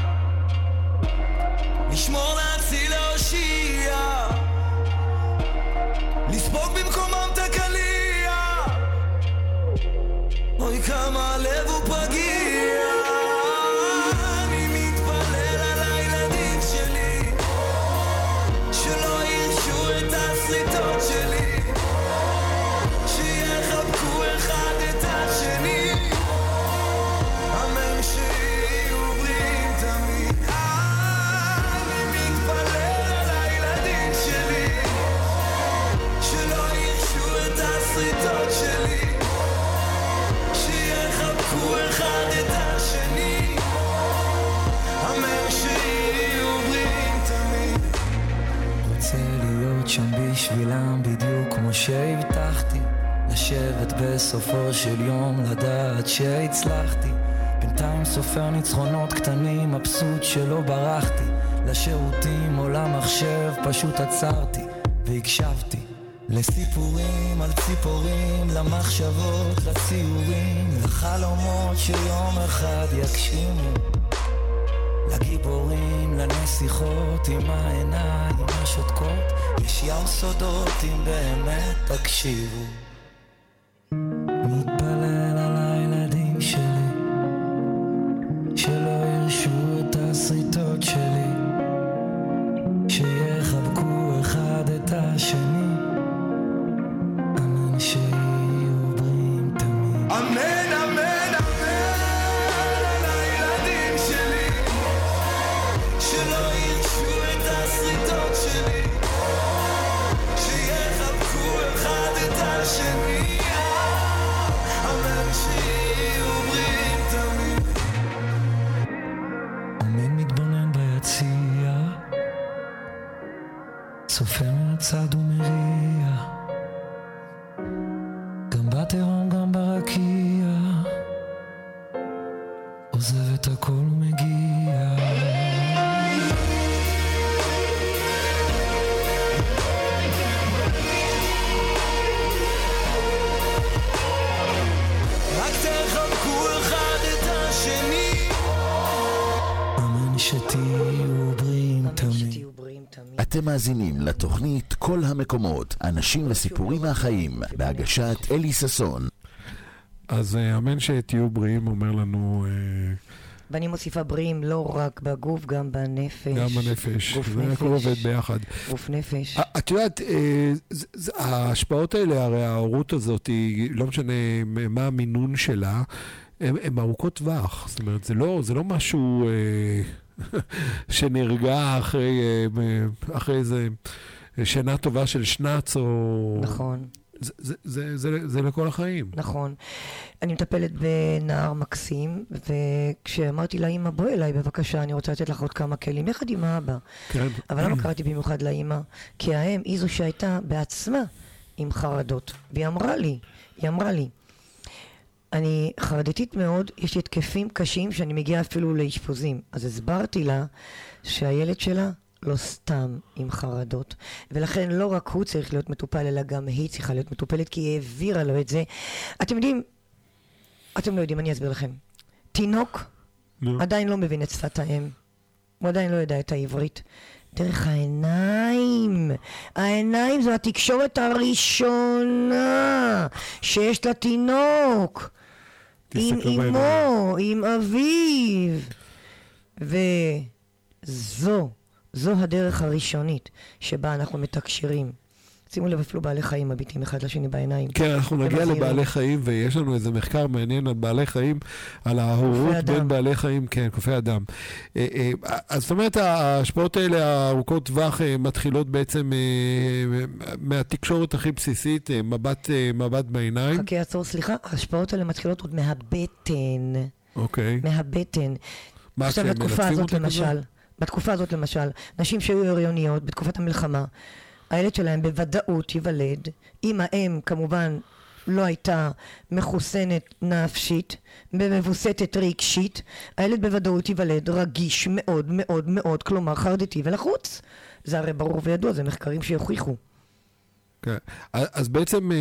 לשמור להציל להושיע, לספוג במקומם את הקליע, אוי כמה לב הוא פגיע. אני מתפלל על הילדים שלי, שלא ירשו את הסריטות שלי, שיחבקו אחד את השני, אמן שיהיו בריאים תמיד. אני מתפלל על הילדים שלי, שלא ירשו את הסריטות שלי, שיחבקו אחד את השני, אמן שיהיו בריאים תמיד. רוצה להיות שם בשבילם בדיוק כמו שהבטחתי, לשבת בסופו של יום לדעת שהצלחתי, בינתיים סופר ניצחונות קטנים, מבסוט שלא ברחתי, לשירותים או למחשב פשוט עצרתי והקשבתי, לסיפורים על ציפורים, למחשבות, לציורים, לחלומות שיום אחד יגשימו, לגיבורים, לנסיכות עם העיניים השותקות, יש ים סודות אם באמת תקשיבו. מתפלל על הילדים שלי, שלא ירשו את הסריטות שלי, שיחבקו אחד את השני, אמן שיהיו בריאים תמיד. אמן, אמן, אמן על הילדים שלי, שלא ירשו את הסריטות שלי, שיחבקו אחד את השני, אמן שיהיו בריאים תמיד. אמן מתבונן ביציע, צופה מהצד ומריע, גם בתהום גם ברקיע, עוזב את הכל ומגיע. רק תחבקו אחד את השני, אמן שתהיו בריאים תמיד. אתם מאזינים לתוכנית כל המקומות, אנשים וסיפורים מהחיים, בהגשת אלי ססון. אז אמן שתהיו בריאים, אומר לנו ואני מוסיפה בריאים לא רק בגוף, גם בנפש. גם בנפש. גוף זה הכל עובד ביחד. גוף נפש. את יודעת, ההשפעות האלה, הרי ההורות הזאת, לא משנה מה המינון שלה, הן ארוכות טווח. זאת אומרת, זה לא, זה לא משהו שנרגע אחרי, אחרי איזה שנה טובה של שנץ או... נכון. זה, זה, זה, זה, זה לכל החיים. נכון. אני מטפלת בנער מקסים, וכשאמרתי לאמא, בואי אליי בבקשה, אני רוצה לתת לך עוד כמה כלים, יחד עם האבא. כן. אבל למה קראתי במיוחד לאמא? כי האם היא זו שהייתה בעצמה עם חרדות. והיא אמרה לי, היא אמרה לי, אני חרדתית מאוד, יש לי התקפים קשים שאני מגיעה אפילו לאשפוזים. אז הסברתי לה שהילד שלה לא סתם עם חרדות. ולכן לא רק הוא צריך להיות מטופל, אלא גם היא צריכה להיות מטופלת, כי היא העבירה לו את זה. אתם יודעים, אתם לא יודעים, אני אסביר לכם. תינוק עדיין לא מבין את שפת האם. הוא עדיין לא יודע את העברית. דרך העיניים. העיניים זו התקשורת הראשונה שיש לתינוק. עם אמו, עם אביו. וזו, זו הדרך הראשונית שבה אנחנו מתקשרים. שימו לב, אפילו בעלי חיים מביטים אחד לשני בעיניים. כן, אנחנו נגיע לבעלי חיים, ויש לנו איזה מחקר מעניין על בעלי חיים, על ההורות בין בעלי חיים, כן, קופי אדם. אז זאת אומרת, ההשפעות האלה, הארוכות טווח, מתחילות בעצם מהתקשורת הכי בסיסית, מבט, מבט בעיניים. חכה, עצור, סליחה, ההשפעות האלה מתחילות עוד מהבטן. אוקיי. מהבטן. עכשיו, בתקופה הזאת למשל, בתקופה הזאת למשל, נשים שהיו הריוניות בתקופת המלחמה, הילד שלהם בוודאות ייוולד, אם האם כמובן לא הייתה מחוסנת נפשית, מבוסתת רגשית, הילד בוודאות ייוולד רגיש מאוד מאוד מאוד, כלומר חרדתי ולחוץ. זה הרי ברור וידוע, זה מחקרים שיוכיחו. כן. אז בעצם,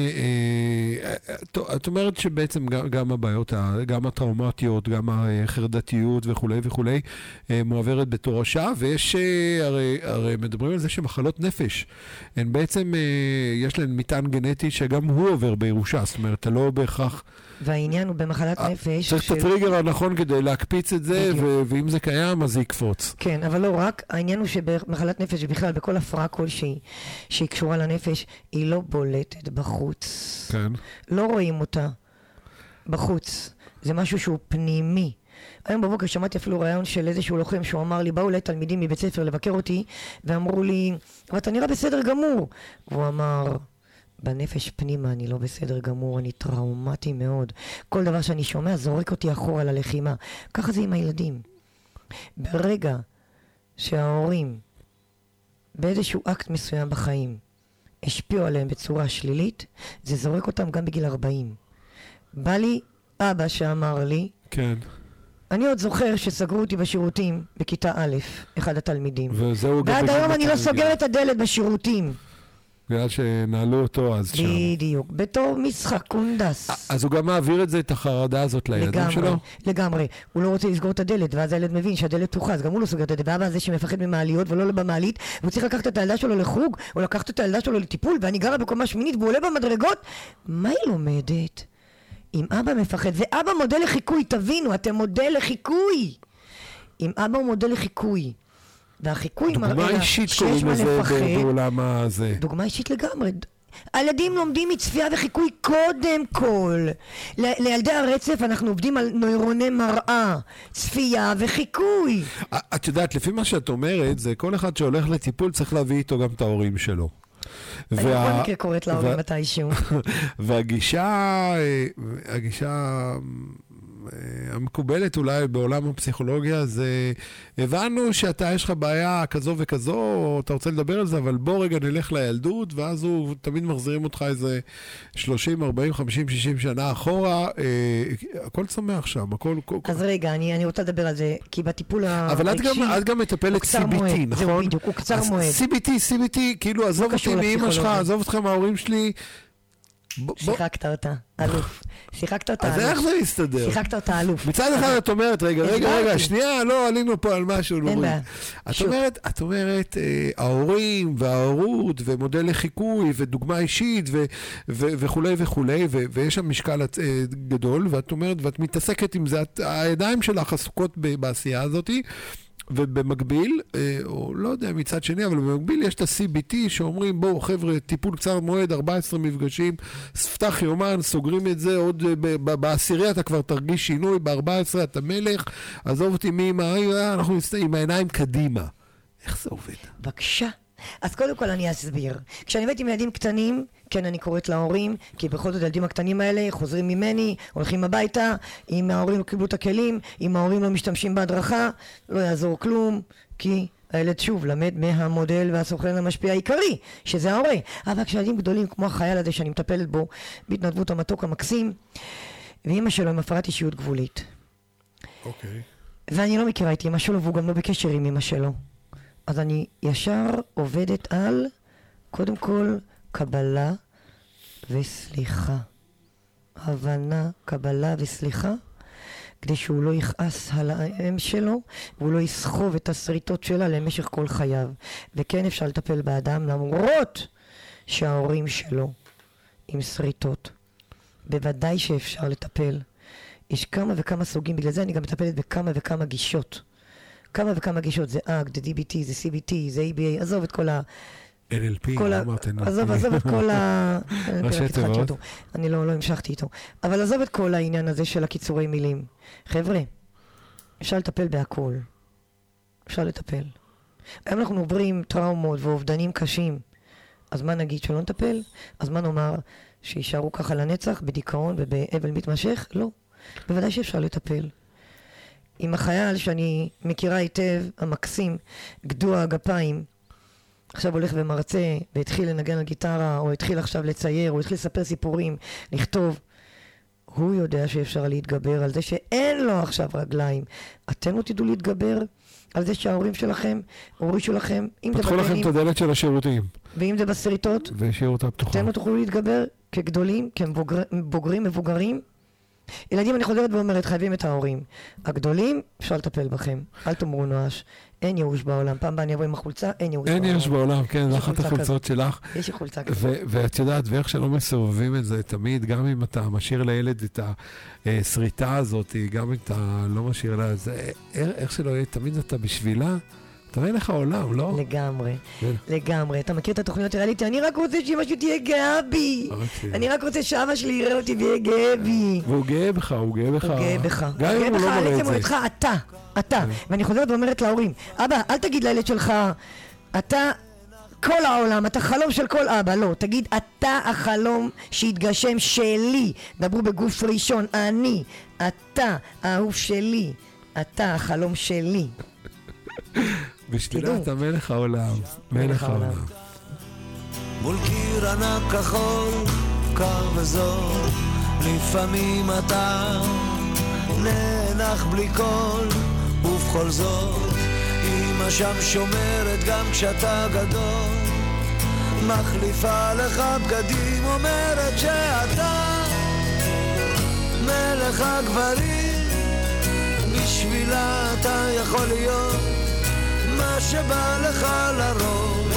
את אומרת שבעצם גם הבעיות, גם הטראומטיות, גם החרדתיות וכו' וכו', מועברת בתורשה, ויש, הרי, הרי מדברים על זה שמחלות נפש, הן בעצם, יש להן מטען גנטי שגם הוא עובר בירושה, זאת אומרת, אתה לא בהכרח... והעניין הוא במחלת נפש... צריך את הטריגר הנכון כדי להקפיץ את זה, ואם זה קיים, אז זה יקפוץ. כן, אבל לא רק. העניין הוא שבמחלת נפש, בכלל, בכל הפרעה כלשהי, שהיא קשורה לנפש, היא לא בולטת בחוץ. כן. לא רואים אותה בחוץ. זה משהו שהוא פנימי. היום בבוקר שמעתי אפילו רעיון של איזשהו לוחם, שהוא אמר לי, באו אליי תלמידים מבית ספר לבקר אותי, ואמרו לי, אבל אתה נראה בסדר גמור. והוא אמר... בנפש פנימה אני לא בסדר גמור, אני טראומטי מאוד. כל דבר שאני שומע זורק אותי אחורה ללחימה. ככה זה עם הילדים. ברגע שההורים באיזשהו אקט מסוים בחיים השפיעו עליהם בצורה שלילית, זה זורק אותם גם בגיל ארבעים. בא לי אבא שאמר לי, כן. אני עוד זוכר שסגרו אותי בשירותים בכיתה א', אחד התלמידים. וזהו גם... ועד היום אני לא סוגר את הדלת בשירותים. בגלל שנעלו אותו אז שם. בדיוק, בתור משחק קונדס. אז הוא גם מעביר את זה, את החרדה הזאת לילדים שלו? לגמרי. הוא לא רוצה לסגור את הדלת, ואז הילד מבין שהדלת פתוחה, אז גם הוא לא סוגר את הדלת, ואבא הזה שמפחד ממעליות ולא במעלית, והוא צריך לקחת את הילדה שלו לחוג, או לקחת את הילדה שלו לטיפול, ואני גרה בקומה שמינית, והוא עולה במדרגות. מה היא לומדת? אם אבא מפחד, ואבא מודל לחיקוי, תבינו, אתם מודל לחיקוי. אם אבא הוא מודל לחיקוי, והחיקוי מראה שיש מה לפחד. בעולם הזה. דוגמה אישית לגמרי. הילדים לומדים מצפייה וחיקוי קודם כל. ל- לילדי הרצף אנחנו עובדים על נוירוני מראה, צפייה וחיקוי. את יודעת, לפי מה שאת אומרת, זה כל אחד שהולך לטיפול צריך להביא איתו גם את ההורים שלו. אני בכל מקרה קוראת להורים מתישהו. והגישה, הגישה המקובלת אולי בעולם הפסיכולוגיה זה, הבנו שאתה יש לך בעיה כזו וכזו, או אתה רוצה לדבר על זה, אבל בוא רגע נלך לילדות, ואז הוא תמיד מחזירים אותך איזה שלושים, ארבעים, חמישים, שישים שנה אחורה, אה, הכל צומח שם, הכל... אז כל... רגע, אני, אני רוצה לדבר על זה, כי בטיפול הרגשי... אבל את גם, את גם מטפלת סי בי טי, נכון? זהו בדיוק, הוא קצר מועד. סי בי טי, סי בי טי, כאילו עזוב אותי מאמא שלך, עזוב אותך מההורים שלי, בוא- שיחקת אותה, אלוף. שיחקת אותה, אז אלוף. איך זה מסתדר? שיחקת אותה, אלוף. מצד אחד את אומרת, רגע, רגע, רגע, הסברתי. שנייה, לא, עלינו פה על משהו. אין נורית. בעיה. את שוב. אומרת, את אומרת, אה, ההורים וההורות ומודל לחיקוי ודוגמה אישית ו- ו- וכולי וכולי, ו- ויש שם משקל אה, גדול, ואת אומרת, ואת מתעסקת עם זה, את- הידיים שלך עסוקות ב- בעשייה הזאת, ובמקביל, אה, או לא יודע מצד שני, אבל במקביל יש את ה-סי בי טי שאומרים, בואו חבר'ה, טיפול קצר מועד, ארבעה עשר מפגשים, ספתח יומן, סוגרים את זה, עוד אה, ב- ב- בעשירי אתה כבר תרגיש שינוי, ב-ארבע עשרה אתה מלך, עזוב אותי מי עם ה... אנחנו נסת- עם העיניים קדימה. איך זה עובד? בבקשה. אז קודם כל אני אסביר. כשאני עובדת עם ילדים קטנים, כן, אני קוראת להורים, כי בכל זאת הילדים הקטנים האלה חוזרים ממני, הולכים הביתה, אם ההורים לא קיבלו את הכלים, אם ההורים לא משתמשים בהדרכה, לא יעזור כלום, כי הילד שוב למד מהמודל והסוכן המשפיע העיקרי, שזה ההורה. אבל כשילדים גדולים, כמו החייל הזה שאני מטפלת בו, בהתנדבות המתוק המקסים, ואמא שלו עם הפרעת אישיות גבולית. אוקיי. ואני לא מכירה את אמא שלו, והוא גם לא בקשר עם אמא שלו. אז אני ישר עובדת על, קודם כל, קבלה וסליחה. הבנה, קבלה וסליחה, כדי שהוא לא יכעס על האם שלו, והוא לא יסחוב את הסריטות שלה למשך כל חייו. וכן אפשר לטפל באדם, למרות שההורים שלו עם סריטות. בוודאי שאפשר לטפל. יש כמה וכמה סוגים, בגלל זה אני גם מטפלת בכמה וכמה גישות. כמה וכמה גישות, זה אקט, זה די בי טי, זה סי בי טי, זה איי בי איי, עזוב את כל ה... אן אל פי, כל ה... אמרת אן אל פי. עזוב, עזוב את כל ה... ראשי תיבות. אני לא, לא המשכתי איתו. אבל עזוב את כל העניין הזה של הקיצורי מילים. חבר'ה, אפשר לטפל בהכל. אפשר לטפל. היום אנחנו עוברים טראומות ואובדנים קשים. אז מה נגיד שלא נטפל? אז מה נאמר שישארו ככה לנצח, בדיכאון ובאבל מתמשך? לא. בוודאי שאפשר לטפל. עם החייל שאני מכירה היטב, המקסים, גדוע הגפיים, עכשיו הולך ומרצה, והתחיל לנגן על גיטרה, או התחיל עכשיו לצייר, או התחיל לספר סיפורים, לכתוב. הוא יודע שאפשר להתגבר על זה שאין לו עכשיו רגליים. אתם לא תדעו להתגבר על זה שההורים שלכם, הורישו לכם, אם זה פתחו לכם בגנים, את הדלת של השירותים, ואם זה בסריטות, והשאירו אותה פתוחה. אתם לא תוכלו להתגבר כגדולים, כבוגרים, מבוגרים. ילדים, אני חוזרת ואומרת, חייבים את ההורים. הגדולים, אפשר לטפל בכם. אל תאמרו נואש. אין ייאוש בעולם. פעם באה אני אבוא עם החולצה, אין ייאוש בעולם. אין יש בעולם, כן, יש זה אחת חולצה החולצות שלך. יש לי חולצה כזאת. ו- ואת יודעת, ואיך שלא מסובבים את זה תמיד, גם אם אתה משאיר לילד את הסריטה הזאת, גם אם אתה לא משאיר לה, זה, איך שלא יהיה, תמיד אתה בשבילה, אתה רואה לך עולם, לא? לגמרי, כן. לגמרי. אתה מכיר את התוכניות הריאליטי? אני רק רוצה שאמא שלי תהיה גאה בי. אוקיי. אני רק רוצה שאבא שלי יראה אותי ויהיה גאה בי. והוא גאה בך, הוא גאה בך. הוא גאה בך. גם הוא אם גאה הוא בך לא על מראה עצם את זה. היותך אתה, אתה. ואני חוזרת ואומרת להורים, אבא, אל תגיד לילד שלך, אתה כל העולם, אתה חלום של כל אבא, לא. תגיד, אתה החלום שהתגשם שלי. דברו בגוף ראשון, אני, אתה, האהוב שלי, אתה החלום שלי. בשבילה תדעו. אתה מלך העולם, מלך העולם. העולם. מול קיר ענק כחול, קר וזול, לפעמים אתה נאנח בלי קול, ובכל זאת אמא שם שומרת גם כשאתה גדול, מחליפה לך בגדים, אומרת שאתה מלך הגברים, בשבילה אתה יכול להיות מה שבא לך לראש,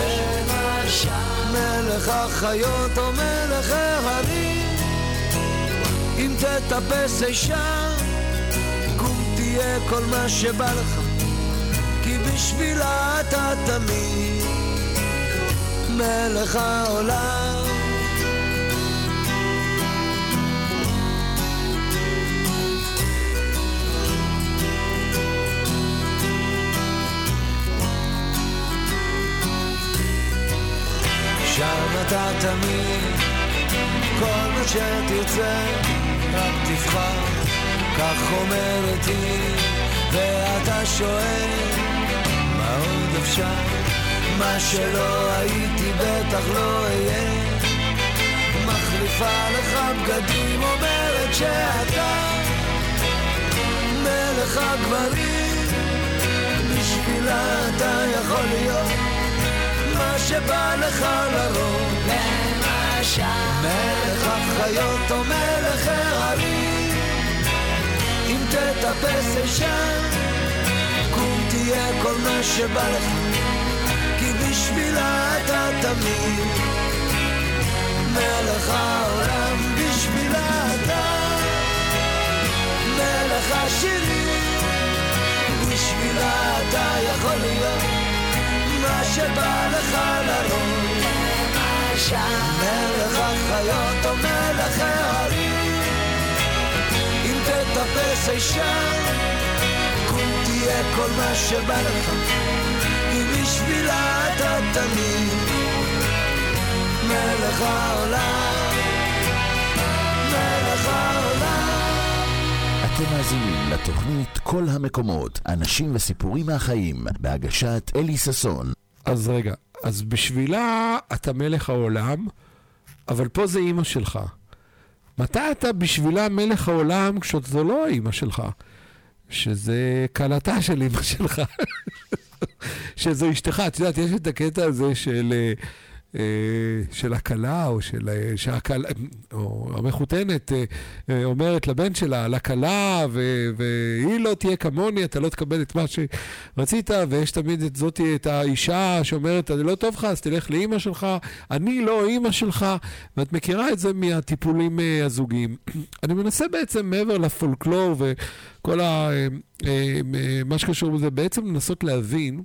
מלך החיות או מלך ההרים, אם תטפס אישה קום תהיה כל מה שבא לך, כי בשבילה אתה תמיד מלך העולם. שם אתה תמיד, כל מה שתרצה, רק תבחר, כך אומרת היא, ואתה שואל, מה עוד אפשר? מה שלא הייתי בטח לא אהיה, מחליפה לך בגדים, אומרת שאתה מלך הגברים, בשבילה אתה יכול להיות מה שבא לך לרוב, השם, מלך החיות או מלך הערים, אם תטפס אשם, קום תהיה כל מה שבא לך, כי בשבילה אתה תמיד מלך העולם, בשבילה אתה מלך השירים, בשבילה אתה יכול להיות מה שבא לך לראש. מלך החיות או מלך הערים, אם תטפס אשם, קום תהיה כל מה שבא לך, כי בשבילה אתה תמיד מלך העולם, מלך העולם. אתם מאזינים לתוכנית כל המקומות, אנשים וסיפורים מהחיים, בהגשת אלי ססון. אז רגע, אז בשבילה אתה מלך העולם, אבל פה זה אמא שלך. מתי אתה בשבילה מלך העולם כשזו לא האמא שלך? שזה קלטה של אמא שלך. שזו אשתך. את יודעת, יש את הקטע הזה של... של הקלה, או של שהקלה, או המחותנת אומרת לבן שלה, לקלה, והיא לא תהיה כמוני, אתה לא תקבל את מה שרצית, ויש תמיד את זאת, את האישה שאומרת, אני לא טוב לך, אז תלך לאמא שלך, אני לא אמא שלך, ואת מכירה את זה מהטיפולים הזוגיים. אני מנסה בעצם מעבר לפולקלור וכל ה, מה שקשור בזה, בעצם לנסות להבין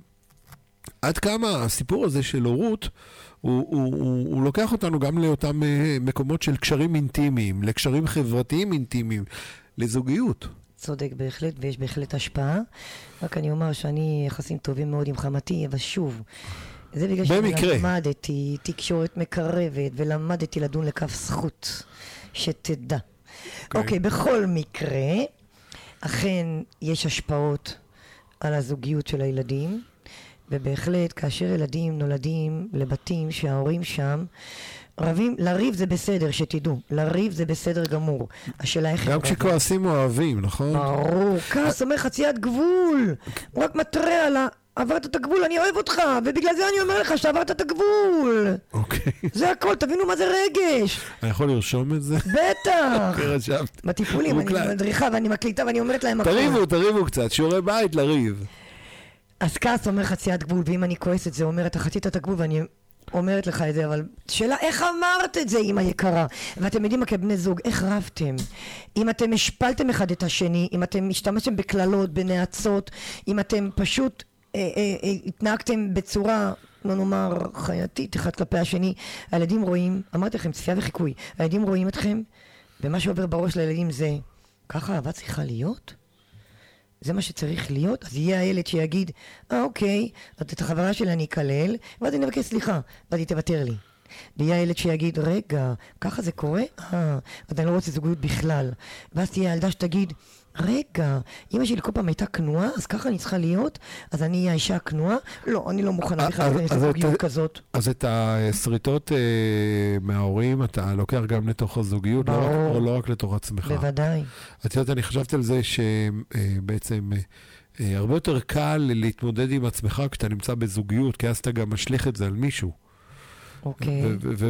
עד כמה הסיפור הזה של הורות, הוא, הוא, הוא, הוא לוקח אותנו גם לאותם מקומות של קשרים אינטימיים, לקשרים חברתיים אינטימיים, לזוגיות. צודק בהחלט, ויש בהחלט השפעה. רק אני אומר שאני יחסים טובים מאוד עם חמתי, אבל שוב, זה בגלל שאני למדתי תקשורת מקרבת, ולמדתי לדון לכף זכות, שתדע. אוקיי, okay. okay, בכל מקרה, אכן יש השפעות על הזוגיות של הילדים, ובהחלט, כאשר ילדים נולדים לבתים שההורים שם רבים, לריב זה בסדר, שתדעו. לריב זה בסדר גמור. השאלה איך... גם כשכועסים אוהבים, נכון? ברור. כעס אומר חציית גבול. הוא רק מטרה על ה... עברת את הגבול, אני אוהב אותך, ובגלל זה אני אומר לך שעברת את הגבול. אוקיי. זה הכל, תבינו מה זה רגש. אני יכול לרשום את זה? בטח. רשמת. בטיפולים, אני מדריכה ואני מקליטה ואני אומרת להם הכל. תריבו, תריבו קצת, שיעורי בית לריב. אז כעס אומר חציית גבול, ואם אני כועסת זה אומר, אתה חצית את הגבול ואני אומרת לך את זה, אבל שאלה, איך אמרת את זה, אמא יקרה? ואתם יודעים מה, כבני זוג, איך רבתם? אם אתם השפלתם אחד את השני, אם אתם השתמשתם בכללות, בנאצות, אם אתם פשוט אה, אה, אה, התנהגתם בצורה, לא נאמר, חייתית, אחד כלפי השני, הילדים רואים, אמרתי לכם, צפייה וחיקוי, הילדים רואים אתכם, ומה שעובר בראש לילדים זה, ככה אהבה צריכה להיות? זה מה שצריך להיות, אז יהיה הילד שיגיד, אה אוקיי, את החברה שלי אני אקלל, ואז אני אבקש סליחה, ואז היא תוותר לי. ויהיה הילד שיגיד, רגע, ככה זה קורה? אה, אז אני לא רוצה זוגיות בכלל. ואז תהיה הילדה שתגיד, רגע, אמא שלי כל פעם הייתה כנועה, אז ככה אני צריכה להיות, אז אני אהיה האישה הכנועה? לא, אני לא מוכנה בכלל להיכנס לזוגיות כזאת. אז את השריטות מההורים אתה לוקח גם לתוך הזוגיות, או לא רק לתוך עצמך? בוודאי. את יודעת, אני חשבתי על זה שבעצם הרבה יותר קל להתמודד עם עצמך כשאתה נמצא בזוגיות, כי אז אתה גם משליך את זה על מישהו. אוקיי.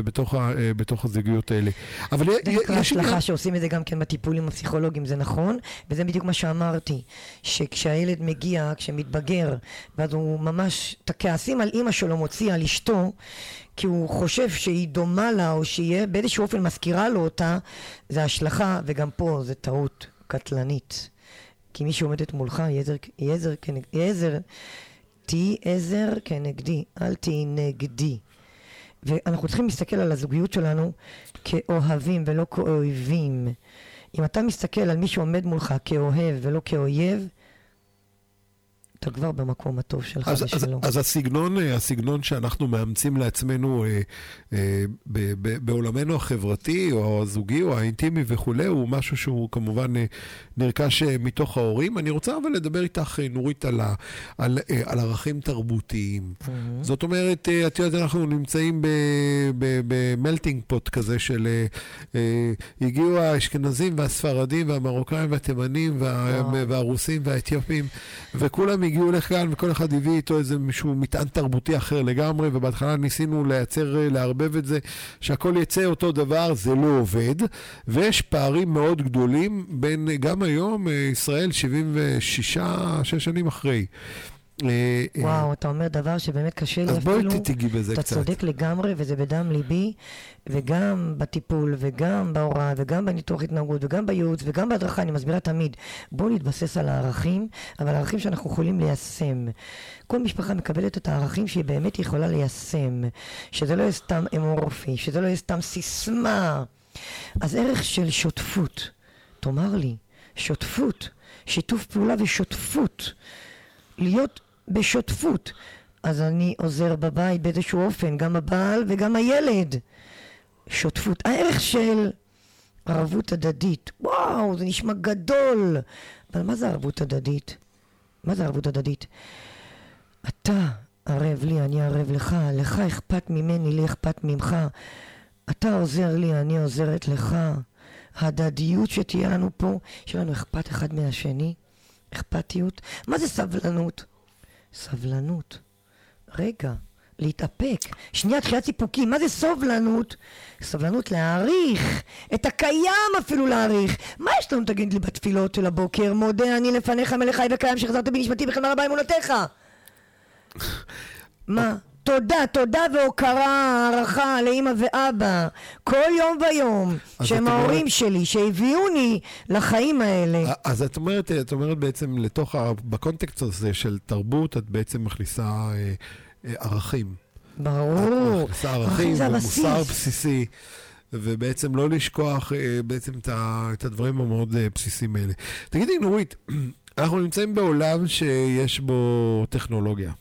ובתוך הזוגיות האלה. אבל יש השלכה שעושים את זה גם כן בטיפולים הפסיכולוגיים, זה נכון, וזה בדיוק מה שאמרתי, שכשהילד מגיע, כשמתבגר, ואז הוא ממש, את הכעסים על אמא שלו מוציא על אשתו, כי הוא חושב שהיא דומה לה, או שהיא באיזשהו אופן מזכירה לו אותה, זה השלכה, וגם פה זה טעות קטלנית. כי מי שעומדת מולך, היא עזר כנגדי, תהי עזר כנגדי, אל תהי נגדי. ואנחנו צריכים להסתכל על הזוגיות שלנו כאוהבים ולא כאויבים. אם אתה מסתכל על מי שעומד מולך כאוהב ולא כאויב, אתה כבר במקום הטוב שלך אז, ושלו. אז, אז הסגנון, הסגנון שאנחנו מאמצים לעצמנו אה, אה, ב, ב, בעולמנו החברתי או הזוגי או האינטימי וכו', הוא משהו שהוא כמובן אה, נרכש אה, מתוך ההורים. אני רוצה אבל לדבר איתך, נורית, על, ה, על, אה, על ערכים תרבותיים. Mm-hmm. זאת אומרת, אה, את יודעת, אנחנו נמצאים במלטינג פוט כזה של אה, אה, הגיעו האשכנזים והספרדים והמרוקאים והתימנים וה, wow. והרוסים והאתיופים, וכולם הגיעו לכאן וכל אחד הביא איתו איזה משהו מטען תרבותי אחר לגמרי, ובהתחלה ניסינו לייצר, לערבב את זה, שהכל יצא אותו דבר, זה לא עובד, ויש פערים מאוד גדולים בין, גם היום, ישראל שבעים ושש, שש שנים אחרי. וואו, אתה אומר דבר שבאמת קשה לי אפילו. אז בואי תיגי בזה קצת. אתה צודק לגמרי, וזה בדם ליבי, וגם בטיפול, וגם בהוראה, וגם בניתוח התנהגות, וגם בייעוץ, וגם בהדרכה, אני מסבירה תמיד. בואו נתבסס על הערכים, אבל הערכים שאנחנו יכולים ליישם. כל משפחה מקבלת את הערכים שהיא באמת יכולה ליישם, שזה לא יהיה סתם אמורפי, שזה לא יהיה סתם סיסמה. אז ערך של שותפות, תאמר לי, שותפות, שיתוף פעולה ושותפות, להיות בשותפות. אז אני עוזר בבית באיזשהו אופן, גם הבעל וגם הילד. שותפות. הערך של ערבות הדדית. וואו, זה נשמע גדול. אבל מה זה ערבות הדדית? מה זה ערבות הדדית? אתה ערב לי, אני ערב לך. לך אכפת ממני, לי אכפת ממך. אתה עוזר לי, אני עוזרת לך. הדדיות שתהיה לנו פה, שיהיה לנו אכפת אחד מהשני. אכפתיות. מה זה סבלנות? סבלנות. רגע, להתאפק. שנייה, תחיית סיפוקים. מה זה סובלנות? סבלנות להעריך. את הקיים אפילו להעריך. מה יש לנו, תגיד לי, בתפילות של הבוקר? מודה אני לפניך מלך חי וקיים שחזרת בנשמתי בחמלה רבה אמונתך. מה? תודה, תודה והוקרה, הערכה לאמא ואבא, כל יום ויום, שהם ההורים אומרת... שלי, שהביאוני לחיים האלה. אז את אומרת, את אומרת בעצם לתוך, בקונטקסט הזה של תרבות, את בעצם מכניסה אה, אה, ערכים. ברור. את מכניסה ערכים ומוסר בסיסי, ובעצם לא לשכוח אה, בעצם את, ה, את הדברים המאוד אה, בסיסיים האלה. תגידי, נורית, אנחנו נמצאים בעולם שיש בו טכנולוגיה.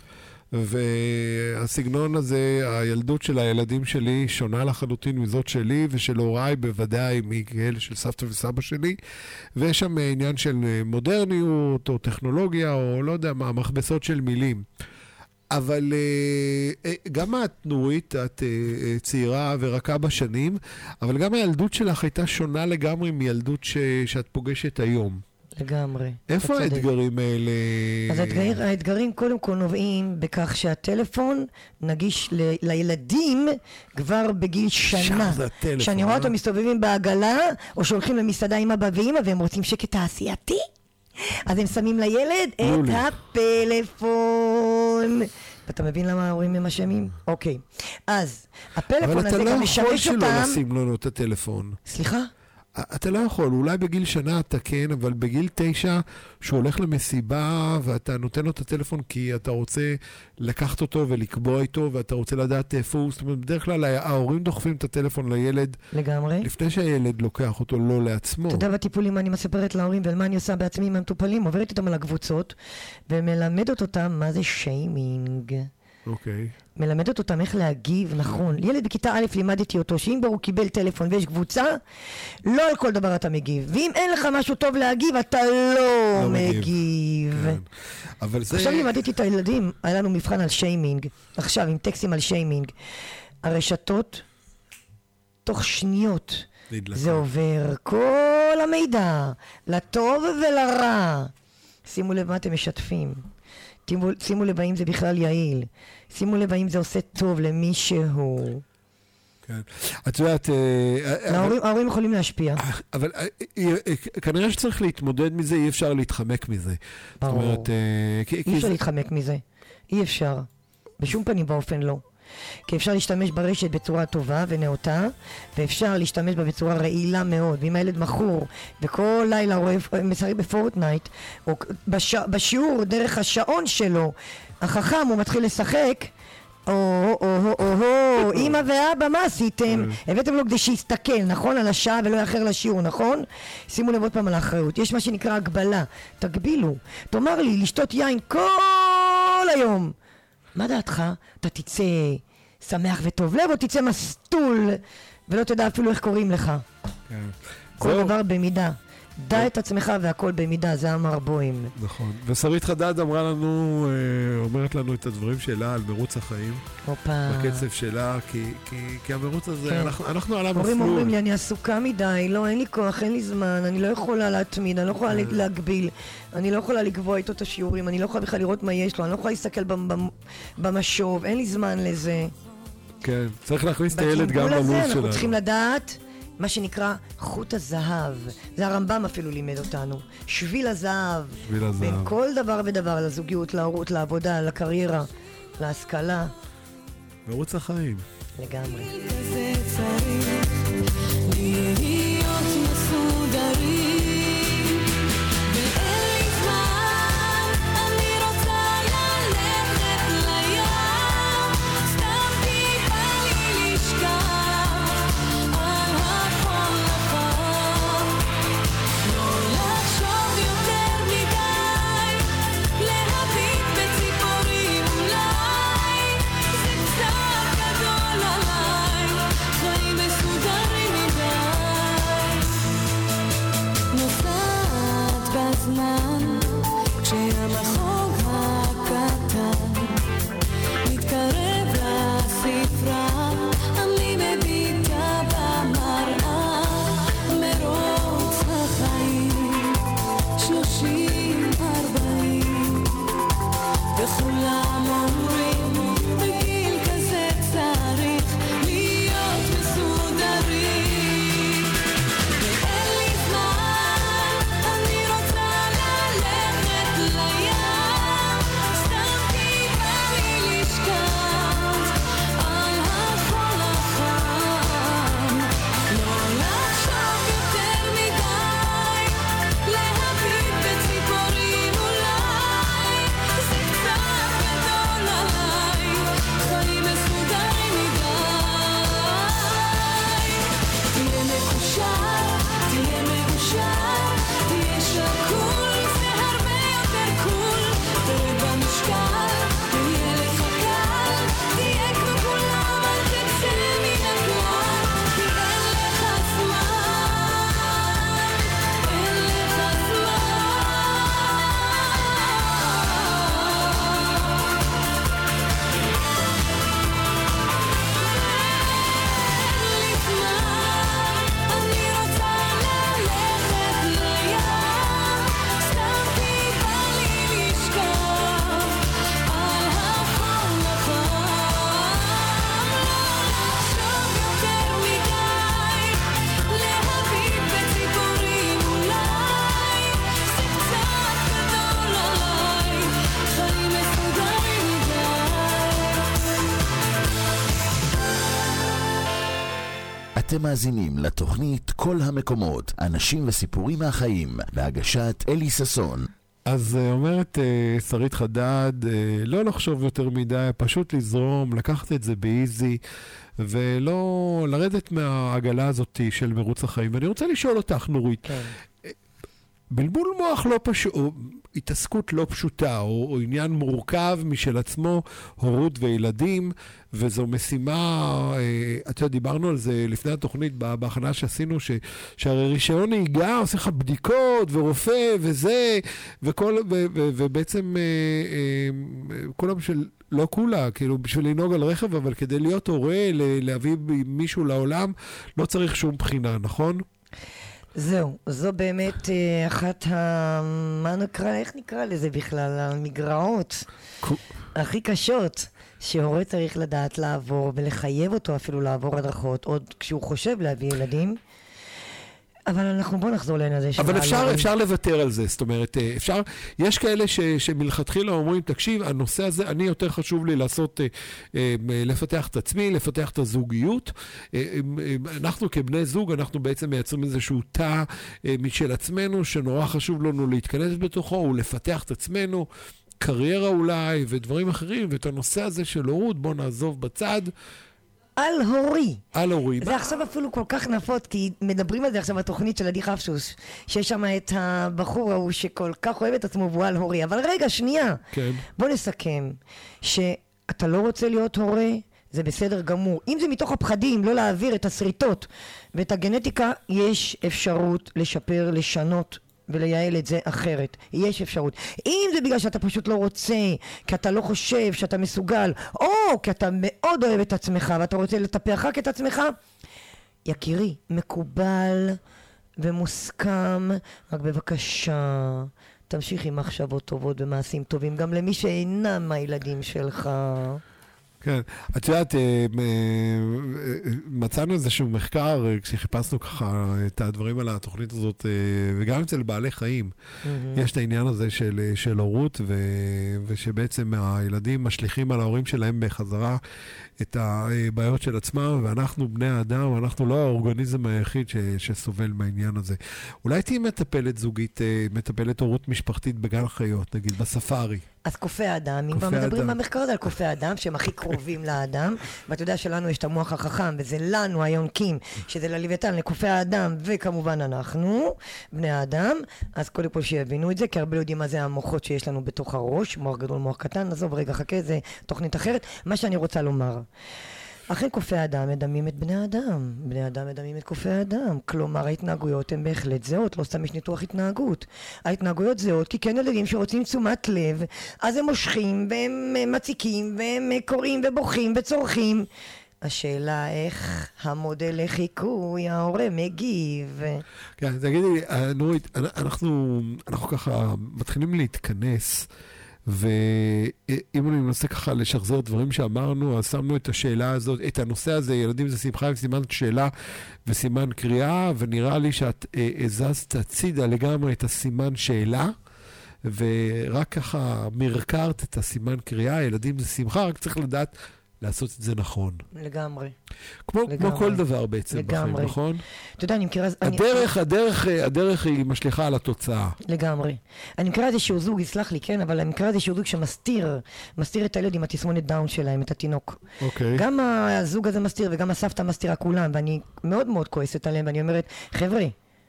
והסגנון הזה, הילדות של הילדים שלי שונה לחלוטין מזאת שלי, ושל הוריי בוודאי מכאלה של סבתא וסבא שלי, ויש שם עניין של מודרניות או טכנולוגיה או לא יודע מה, מכבסות של מילים. אבל גם את נורית, את צעירה ורקה בשנים, אבל גם הילדות שלך הייתה שונה לגמרי מילדות ש... שאת פוגשת היום. לגמרי. איפה האתגרים האלה? אז האתגרים, האתגרים קודם כל נובעים בכך שהטלפון נגיש ל, לילדים כבר בגיל שנה. הטלפון, שאני רואה אותו מסתובבים בעגלה, או שהולכים למסעדה עם אבא ואמא, והם רוצים שקט תעשייתי. אז הם שמים לילד את הפלאפון. ואתה מבין למה ההורים הם אשמים? אוקיי. אז הפלאפון הזה גם משמש אותם... אבל אתה לא יכול שלא לשים לנו את הטלפון. סליחה? אתה לא יכול, אולי בגיל שנה אתה כן, אבל בגיל תשע שהוא הולך למסיבה ואתה נותן לו את הטלפון כי אתה רוצה לקחת אותו ולקבוע איתו ואתה רוצה לדעת איפה הוא, זאת אומרת, בדרך כלל ההורים דוחפים את הטלפון לילד לגמרי. לפני שהילד לוקח אותו לא לעצמו. אתה יודע בטיפולים אני מספרת להורים ומה אני עושה בעצמי עם המטופלים, עוברת איתם על הקבוצות ומלמדת אותם מה זה שיימינג. אוקיי. מלמדת אותם איך להגיב נכון. ילד בכיתה א' לימדתי אותו שאם ברור קיבל טלפון ויש קבוצה, לא על כל דבר אתה מגיב. ואם אין לך משהו טוב להגיב, אתה לא, לא מגיב. מגיב. כן. אבל זה... עכשיו לימדתי את הילדים, היה לנו מבחן על שיימינג. עכשיו עם טקסטים על שיימינג. הרשתות, תוך שניות, נדלקה. זה עובר כל המידע, לטוב ולרע. שימו לב מה אתם משתפים. שימו, שימו לב האם זה בכלל יעיל. שימו לב האם זה עושה טוב למישהו. כן. את יודעת... ההורים יכולים להשפיע. אבל כנראה שצריך להתמודד מזה, אי אפשר להתחמק מזה. ברור. אי אפשר להתחמק מזה. אי אפשר. בשום פנים באופן לא. כי אפשר להשתמש ברשת בצורה טובה ונאותה, ואפשר להשתמש בה בצורה רעילה מאוד. ואם הילד מכור, וכל לילה הוא משחק בפורטנייט, או בש... בשיעור דרך השעון שלו, החכם הוא מתחיל לשחק, או, או, או, או, או, אמא ואבא, מה עשיתם? הבאתם לו כדי שיסתכל, נכון? על השעה ולא יאחר לשיעור, נכון? שימו לב עוד פעם על האחריות. יש מה שנקרא הגבלה. תגבילו. תאמר לי, לשתות יין כל היום. מה דעתך? אתה תצא שמח וטוב לב, או תצא מסטול, ולא תדע אפילו איך קוראים לך. כל דבר במידה. דע את עצמך והכל במידה, זה אמר בוים. נכון. ושרית חדד אמרה לנו, אה, אומרת לנו את הדברים שלה על מרוץ החיים. הופה. בקצב שלה, כי, כי, כי המרוץ הזה, כן. אנחנו, אנחנו על המסלול. הורים אומרים לי, אני עסוקה מדי, לא, אין לי כוח, אין לי זמן, אני לא יכולה להתמיד, אני לא יכולה להגביל, אני לא יכולה לקבוע איתו את השיעורים, אני לא יכולה בכלל לראות מה יש לו, אני לא יכולה להסתכל במ- במשוב, אין לי זמן לזה. כן, צריך להכניס את הילד גם בגלגול ללו"ז הזה שלנו. אנחנו צריכים לדעת מה שנקרא חוט הזהב. זה הרמב"ם אפילו לימד אותנו. שביל הזהב. שביל הזהב. בין כל דבר ודבר, לזוגיות, להורות, לעבודה, לקריירה, להשכלה. מרוץ החיים. לגמרי. זה צריך להיות מסודרים ואין לי זמן, אני רוצה ללכת לים סתם כי בא לי לשכב על החול החם לא לחשוב יותר מדי להביט בציפורים אולי זה קצת גדול עליי חיים מסודרים מדי נוסעת בזמן כשהמחוג הקטן מתקרב לספרה אני מביטה במראה מרוץ החיים שלושים ארבעים וכולם אומרים בגיל כזה צריך להיות מסודרים ואין לי זמן, אני רוצה ללכת לים סתם כי בא לי לשכב על החול החם לא לחשוב יותר מדי להביט בציפורים אולי זה קצת גדול עליי חיים מסודרים מדי תהיה מקושר, תהיה מאושר תהיה שקול, זה הרבה יותר קול תרד במשקל, תהיה לך קל תהיה כמו כולם, אל תצא מן הכלל כי אין לך זמן אין לך אני רוצה ללכת לים סתם כי בא לי לשכב על החול החם לחשוב יותר מדי להביט בציפורים אולי זה קצת גדול עליי חיים מסודרים מדי אתם מאזינים לתוכנית כל המקומות, אנשים וסיפורים מהחיים, בהגשת אלי ססון. אז אה, אומרת אה, שרית חדד, אה, לא לחשוב יותר מדי, פשוט לזרום, לקחת את זה באיזי, ולא לרדת מהעגלה הזאת של מרוץ החיים. ואני רוצה לשאול אותך, נורית, כן. בלבול מוח לא פשוט, או התעסקות לא פשוטה, או, או עניין מורכב משל עצמו, הורות וילדים, וזו משימה, אה, אתה יודע, דיברנו על זה לפני התוכנית, בהכנה שעשינו, ש, שהרי רישיון נהיגה, עושה לך בדיקות, ורופא, וזה, וכל, ו, ו, ובעצם, אה, אה, כולם של, לא כולה, כאילו, בשביל לנהוג על רכב, אבל כדי להיות הורה, להביא מישהו לעולם, לא צריך שום בחינה, נכון? זהו, זו באמת אה, אחת ה... מה נקרא, איך נקרא לזה בכלל? המגרעות הכי קשות שהורה צריך לדעת לעבור ולחייב אותו אפילו לעבור הדרכות עוד כשהוא חושב להביא ילדים. אבל אנחנו בוא נחזור לעניין הזה. אבל אפשר, אפשר לוותר על זה, זאת אומרת, אפשר, יש כאלה ש, שמלכתחילה אומרים, תקשיב, הנושא הזה, אני יותר חשוב לי לעשות, לפתח את עצמי, לפתח את הזוגיות. אנחנו כבני זוג, אנחנו בעצם מייצרים איזשהו תא משל עצמנו, שנורא חשוב לנו להתכנס בתוכו, ולפתח את עצמנו, קריירה אולי, ודברים אחרים, ואת הנושא הזה של הורות, בוא נעזוב בצד. על הורי. על הורי. זה עכשיו אפילו כל כך נפוץ, כי מדברים על זה עכשיו בתוכנית של עדי חפשוש, שיש שם את הבחור ההוא שכל כך אוהב את עצמו והוא על הורי. אבל רגע, שנייה. כן. בוא נסכם, שאתה לא רוצה להיות הורה, זה בסדר גמור. אם זה מתוך הפחדים, לא להעביר את הסריטות ואת הגנטיקה, יש אפשרות לשפר, לשנות ולייעל את זה אחרת. יש אפשרות. אם זה בגלל שאתה פשוט לא רוצה, כי אתה לא חושב שאתה מסוגל, או כי אתה מאוד אוהב את עצמך ואתה רוצה לטפח רק את עצמך, יקירי, מקובל ומוסכם, רק בבקשה, תמשיך עם מחשבות טובות ומעשים טובים, גם למי שאינם הילדים שלך. כן, את יודעת, מצאנו איזשהו מחקר כשחיפשנו ככה את הדברים על התוכנית הזאת, וגם אצל בעלי חיים, יש את העניין הזה של, של הורות, ו, ושבעצם הילדים משליכים על ההורים שלהם בחזרה את הבעיות של עצמם, ואנחנו בני האדם, אנחנו לא האורגניזם היחיד ש, שסובל מהעניין הזה. אולי תהי מטפלת זוגית, מטפלת הורות משפחתית בגן חיות, נגיד, בספארי. אז קופי האדם, אם כבר מדברים במחקר הזה על קופי האדם, שהם הכי קרובים לאדם, ואתה יודע שלנו יש את המוח החכם, וזה לנו היונקים, שזה ללוויתן, לקופי האדם, וכמובן אנחנו, בני האדם, אז קודם כל שיבינו את זה, כי הרבה לא יודעים מה זה המוחות שיש לנו בתוך הראש, מוח גדול, מוח קטן, עזוב רגע, חכה, זה תוכנית אחרת. מה שאני רוצה לומר, אחרי קופי האדם מדמים את בני האדם, בני האדם מדמים את קופי האדם, כלומר ההתנהגויות הן בהחלט זהות, לא סתם יש ניתוח התנהגות. ההתנהגויות זהות כי כן ילדים שרוצים תשומת לב, אז הם מושכים והם מציקים והם קוראים ובוכים וצורכים. השאלה איך המודל לחיקוי, ההורה מגיב. כן, תגידי, נורית, אנחנו, אנחנו ככה מתחילים להתכנס, ואם אני מנסה ככה לשחזר דברים שאמרנו, אז שמנו את השאלה הזאת, את הנושא הזה, ילדים זה שמחה עם סימן שאלה וסימן קריאה, ונראה לי שאת הזזת הצידה לגמרי את הסימן שאלה, ורק ככה מרקרת את הסימן קריאה, ילדים זה שמחה, רק צריך לדעת לעשות את זה נכון. לגמרי. כמו, לגמרי. כמו כל דבר בעצם לגמרי. בחיים, נכון? אתה יודע, אני מכירה... הדרך, אני... הדרך, הדרך היא משליחה על התוצאה. לגמרי. אני מכירה איזשהו זוג, יסלח לי, כן, אבל אני מכירה איזשהו זוג שמסתיר, מסתיר את הילד עם התסמונת דאון שלהם, את התינוק. אוקיי. גם הזוג הזה מסתיר וגם הסבתא מסתירה כולם, ואני מאוד מאוד כועסת עליהם, ואני אומרת, חבר'ה,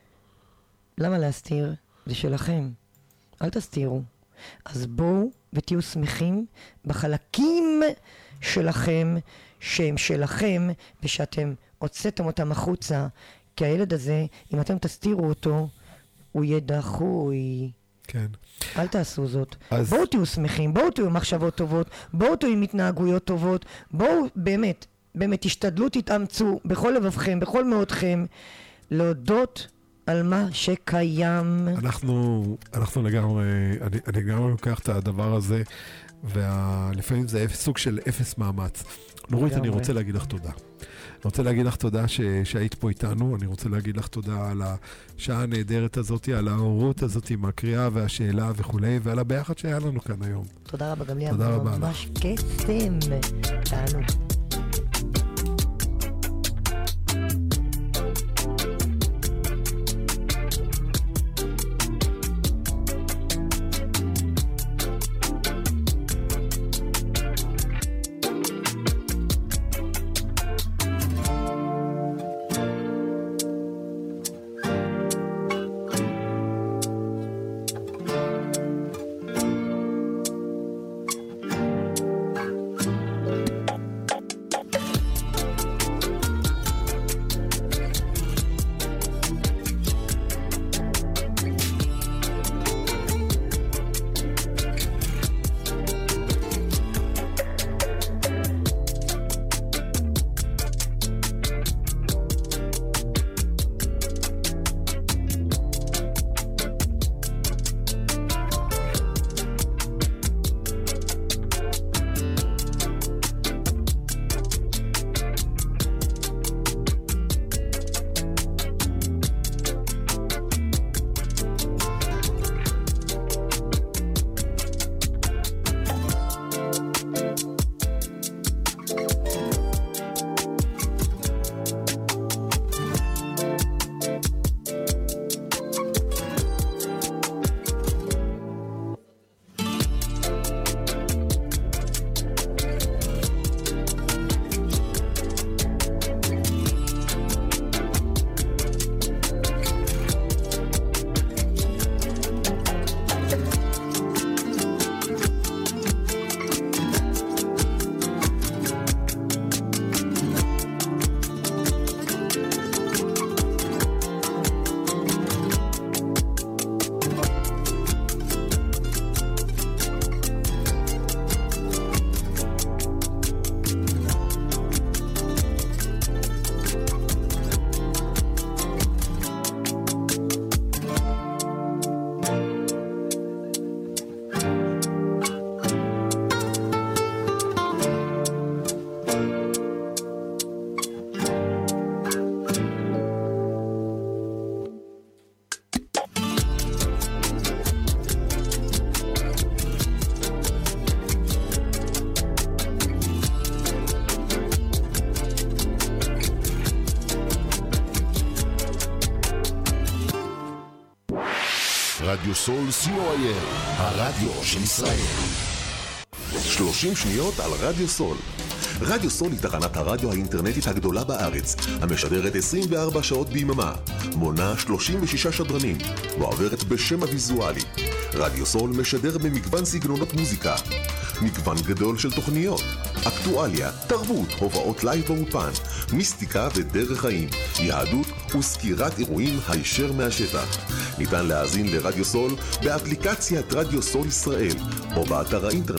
למה להסתיר? זה שלכם. אל תסתירו. אז בואו ותהיו שמחים בחלקים שלכם, שהם שלכם, ושאתם הוצאתם אותם החוצה, כי הילד הזה, אם אתם תסתירו אותו, הוא יהיה דחוי. כן. אל תעשו זאת. אז... בואו תהיו שמחים, בואו תהיו מחשבות טובות, בואו תהיו עם התנהגויות טובות, בואו באמת, באמת תשתדלו, תתאמצו בכל לבבכם, בכל מאודכם, להודות על מה שקיים. אנחנו, אנחנו לגמרי, אני, אני לגמרי לוקח את הדבר הזה, ולפעמים זה סוג של אפס מאמץ. נורית, אני רוצה להגיד לך תודה. אני רוצה להגיד לך תודה ש, שהיית פה איתנו, אני רוצה להגיד לך תודה על השעה הנהדרת הזאת, על ההורות הזאת עם הקריאה והשאלה וכו', ועל הביחד שהיה לנו כאן היום. תודה רבה, גם לי תודה רבה לך. ממש קסם. תענו. רדיו סול סי או איי אל, הרדיו של ישראל. שלושים שניות על רדיו סול. רדיו סול היא תחנת הרדיו האינטרנטית הגדולה בארץ, המשדרת עשרים וארבע שעות ביממה, מונה שלושים ושישה שדרנים, ועוברת בשם הוויזואלי. רדיו סול משדר במגוון סגנונות מוזיקה, מגוון גדול של תוכניות, אקטואליה, תרבות, הובאות לייב באופן, מיסטיקה ודרך חיים, יהדות וסקירת אירועים הישר מהשטח. ניתן להאזין לרדיו סול באפליקציית רדיו סול ישראל, או באתר האינטרנט